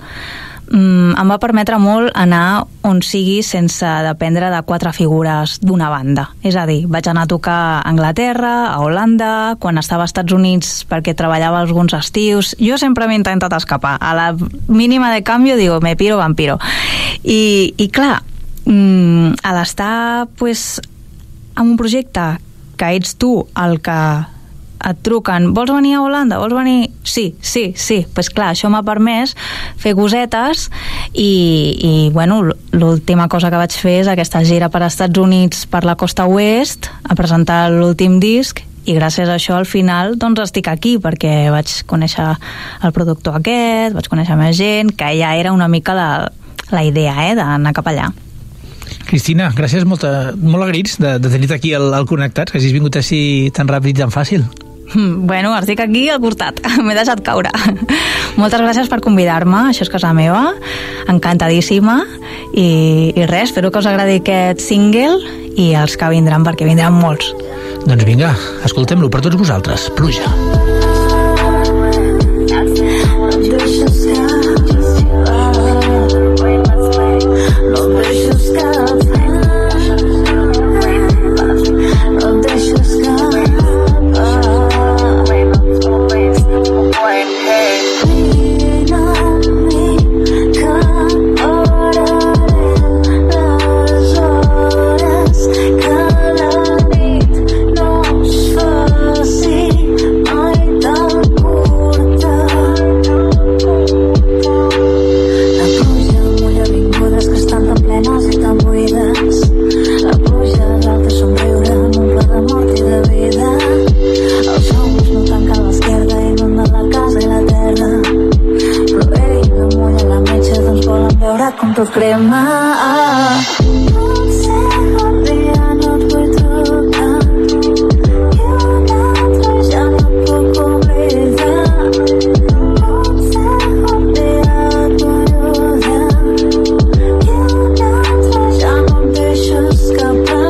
K: em va permetre molt anar on sigui sense dependre de quatre figures d'una banda. És a dir, vaig anar a tocar a Anglaterra, a Holanda, quan estava als Estats Units perquè treballava alguns estius. Jo sempre m'he intentat escapar. A la mínima de canvi digo, me piro, vampiro. I, i clar, a l'estar pues, en un projecte que ets tu el que et truquen, vols venir a Holanda? Vols venir? Sí, sí, sí. Pues clar, això m'ha permès fer cosetes i, i bueno, l'última cosa que vaig fer és aquesta gira per als Estats Units per la costa oest, a presentar l'últim disc, i gràcies a això al final doncs estic aquí, perquè vaig conèixer el productor aquest, vaig conèixer més gent, que ja era una mica la, la idea, eh, d'anar cap allà.
J: Cristina, gràcies, molta, molt agraïts de, de tenir-te aquí al, al Connectats, que hagis vingut així tan ràpid i tan fàcil.
K: Bueno, estic aquí al costat, m'he deixat caure. Moltes gràcies per convidar-me, això és casa meva, encantadíssima, i, i res, espero que us agradi aquest single i els que vindran, perquè vindran molts.
J: Doncs vinga, escoltem-lo per tots vosaltres. Pluja.
L: Com tot crema, potser un dia no et vull trucar i un altre ja no puc oblidar. Potser un dia et vull odiar i un altre ja no em deixo escapar.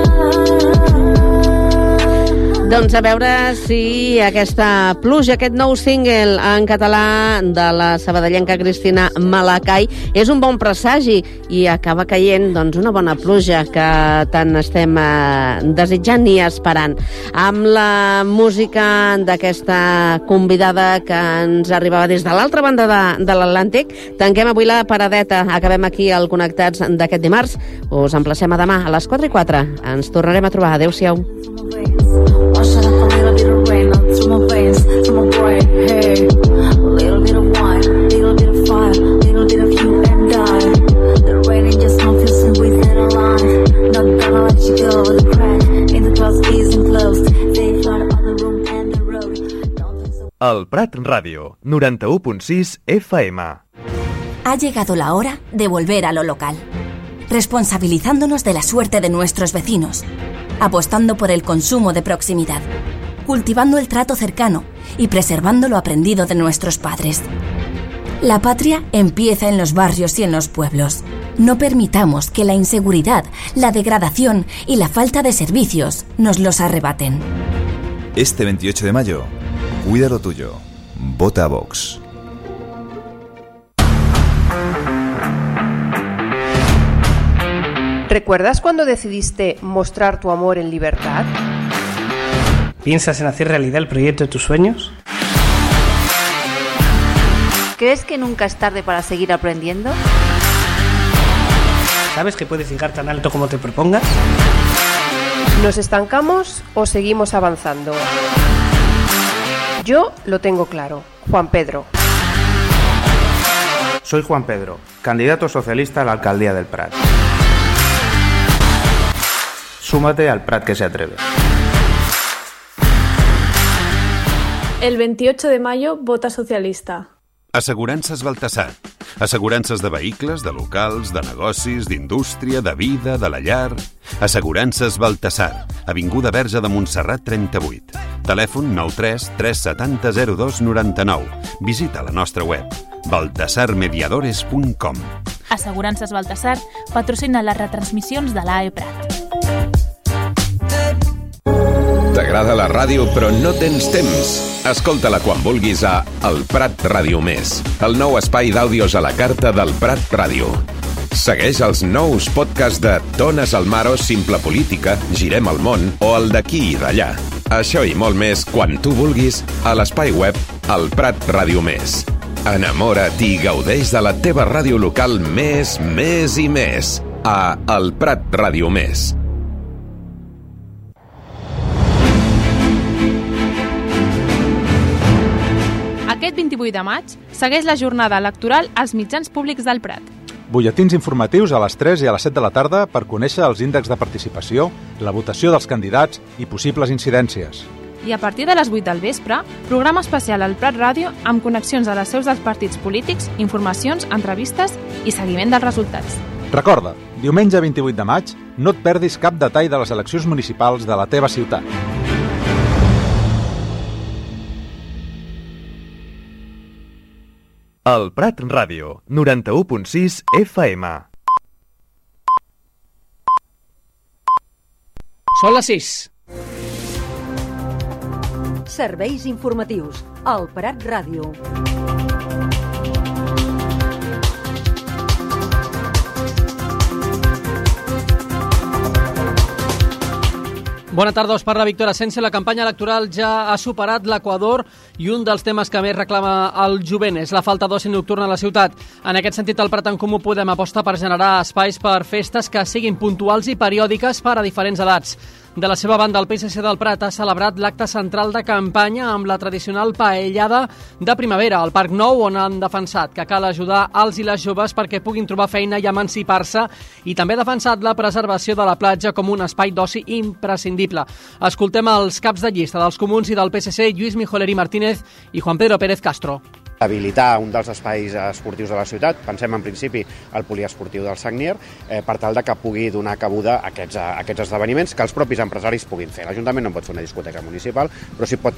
A: Doncs a veure si aquesta pluja, aquest nou single en català de la sabadellenca Cristina Malacay és un bon presagi i acaba caient doncs, una bona pluja que tant estem eh, desitjant i esperant. Amb la música d'aquesta convidada que ens arribava des de l'altra banda de, de l'Atlàntic, tanquem avui la paradeta. Acabem aquí al Connectats d'aquest dimarts. Us emplacem a demà a les quatre i quatre. Ens tornarem a trobar. Adéu-siau.
L: Wash up a little bit of rain up through my veins, through my brain, hey. A little bit of wine, little bit of fire, little bit of you and I. The rain ain't just confusing with it alive. Not gonna let you go, the crack in the closet isn't closed. They flood on the room and the road.
M: El Prat Ràdio, noranta-u punt sis F M.
N: Ha llegado la hora de volver a lo local, responsabilizándonos de la suerte de nuestros vecinos, apostando por el consumo de proximidad, cultivando el trato cercano y preservando lo aprendido de nuestros padres. La patria empieza en los barrios y en los pueblos. No permitamos que la inseguridad, la degradación y la falta de servicios nos los arrebaten.
O: Este veintiocho de mayo, cuida lo tuyo. Vota a Vox.
P: ¿Recuerdas cuando decidiste mostrar tu amor en libertad?
Q: ¿Piensas en hacer realidad el proyecto de tus sueños?
R: ¿Crees que nunca es tarde para seguir aprendiendo?
Q: ¿Sabes que puedes llegar tan alto como te propongas?
P: ¿Nos estancamos o seguimos avanzando? Yo lo tengo claro. Juan Pedro.
S: Soy Juan Pedro, candidato socialista a la alcaldía del Prat. Súmate al Prat que se atreve.
T: El veintiocho de mayo, vota socialista.
U: Assegurances Baltasar. Assegurances de vehicles, de locals, de negocis, d'indústria, de vida, de la llar... Assegurances Baltasar. Avinguda Verge de Montserrat trenta-vuit. Telèfon nou tres tres set zero zero dos nou nou. Visita la nostra web baltasar mediadores punt com.
V: Assegurances Baltasar patrocina les retransmissions de l'A E Prat.
W: T'agrada la ràdio però no tens temps? Escolta-la quan vulguis a El Prat Ràdio Més, el nou espai d'àudios a la carta del Prat Ràdio. Segueix els nous podcasts de Tones al Mar o Simple Política, Girem al Món o el d'aquí i d'allà. Això i molt més quan tu vulguis a l'espai web El Prat Ràdio Més. Enamora't i gaudeix de la teva ràdio local més, més i més a El Prat Ràdio Més.
B: Aquest vint-i-vuit de maig segueix la jornada electoral als mitjans públics del Prat.
D: Butlletins informatius a les tres i a les set de la tarda per conèixer els índexs de participació, la votació dels candidats i possibles incidències.
B: I a partir de les vuit del vespre, programa especial al Prat Ràdio amb connexions a les seus dels partits polítics, informacions, entrevistes i seguiment dels resultats.
D: Recorda, diumenge vint-i-vuit de maig, no et perdis cap detall de les eleccions municipals de la teva ciutat.
M: El Prat Ràdio, noranta-u punt sis F M.
F: Són les sis.
X: Serveis informatius. El Prat Ràdio.
F: Bona tarda, us parla Víctor Asensio. La campanya electoral ja ha superat l'Equador i un dels temes que més reclama el jovent és la falta d'oci nocturna a la ciutat. En aquest sentit, el Prat en Comú Podem aposta per generar espais per festes que siguin puntuals i periòdiques per a diferents edats. De la seva banda, el P S C del Prat ha celebrat l'acte central de campanya amb la tradicional paellada de primavera al Parc Nou, on han defensat que cal ajudar els i les joves perquè puguin trobar feina i emancipar-se, i també ha defensat la preservació de la platja com un espai d'oci imprescindible. Escoltem els caps de llista dels Comuns i del P S C, Lluís Mijoleri Martínez i Juan Pedro Pérez Castro.
Y: Habilitar un dels espais esportius de la ciutat, pensem en principi el poliesportiu del Sagnier, eh, per tal de que pugui donar cabuda a aquests, a aquests esdeveniments que els propis empresaris puguin fer. L'Ajuntament no pot fer una discoteca municipal, però sí pot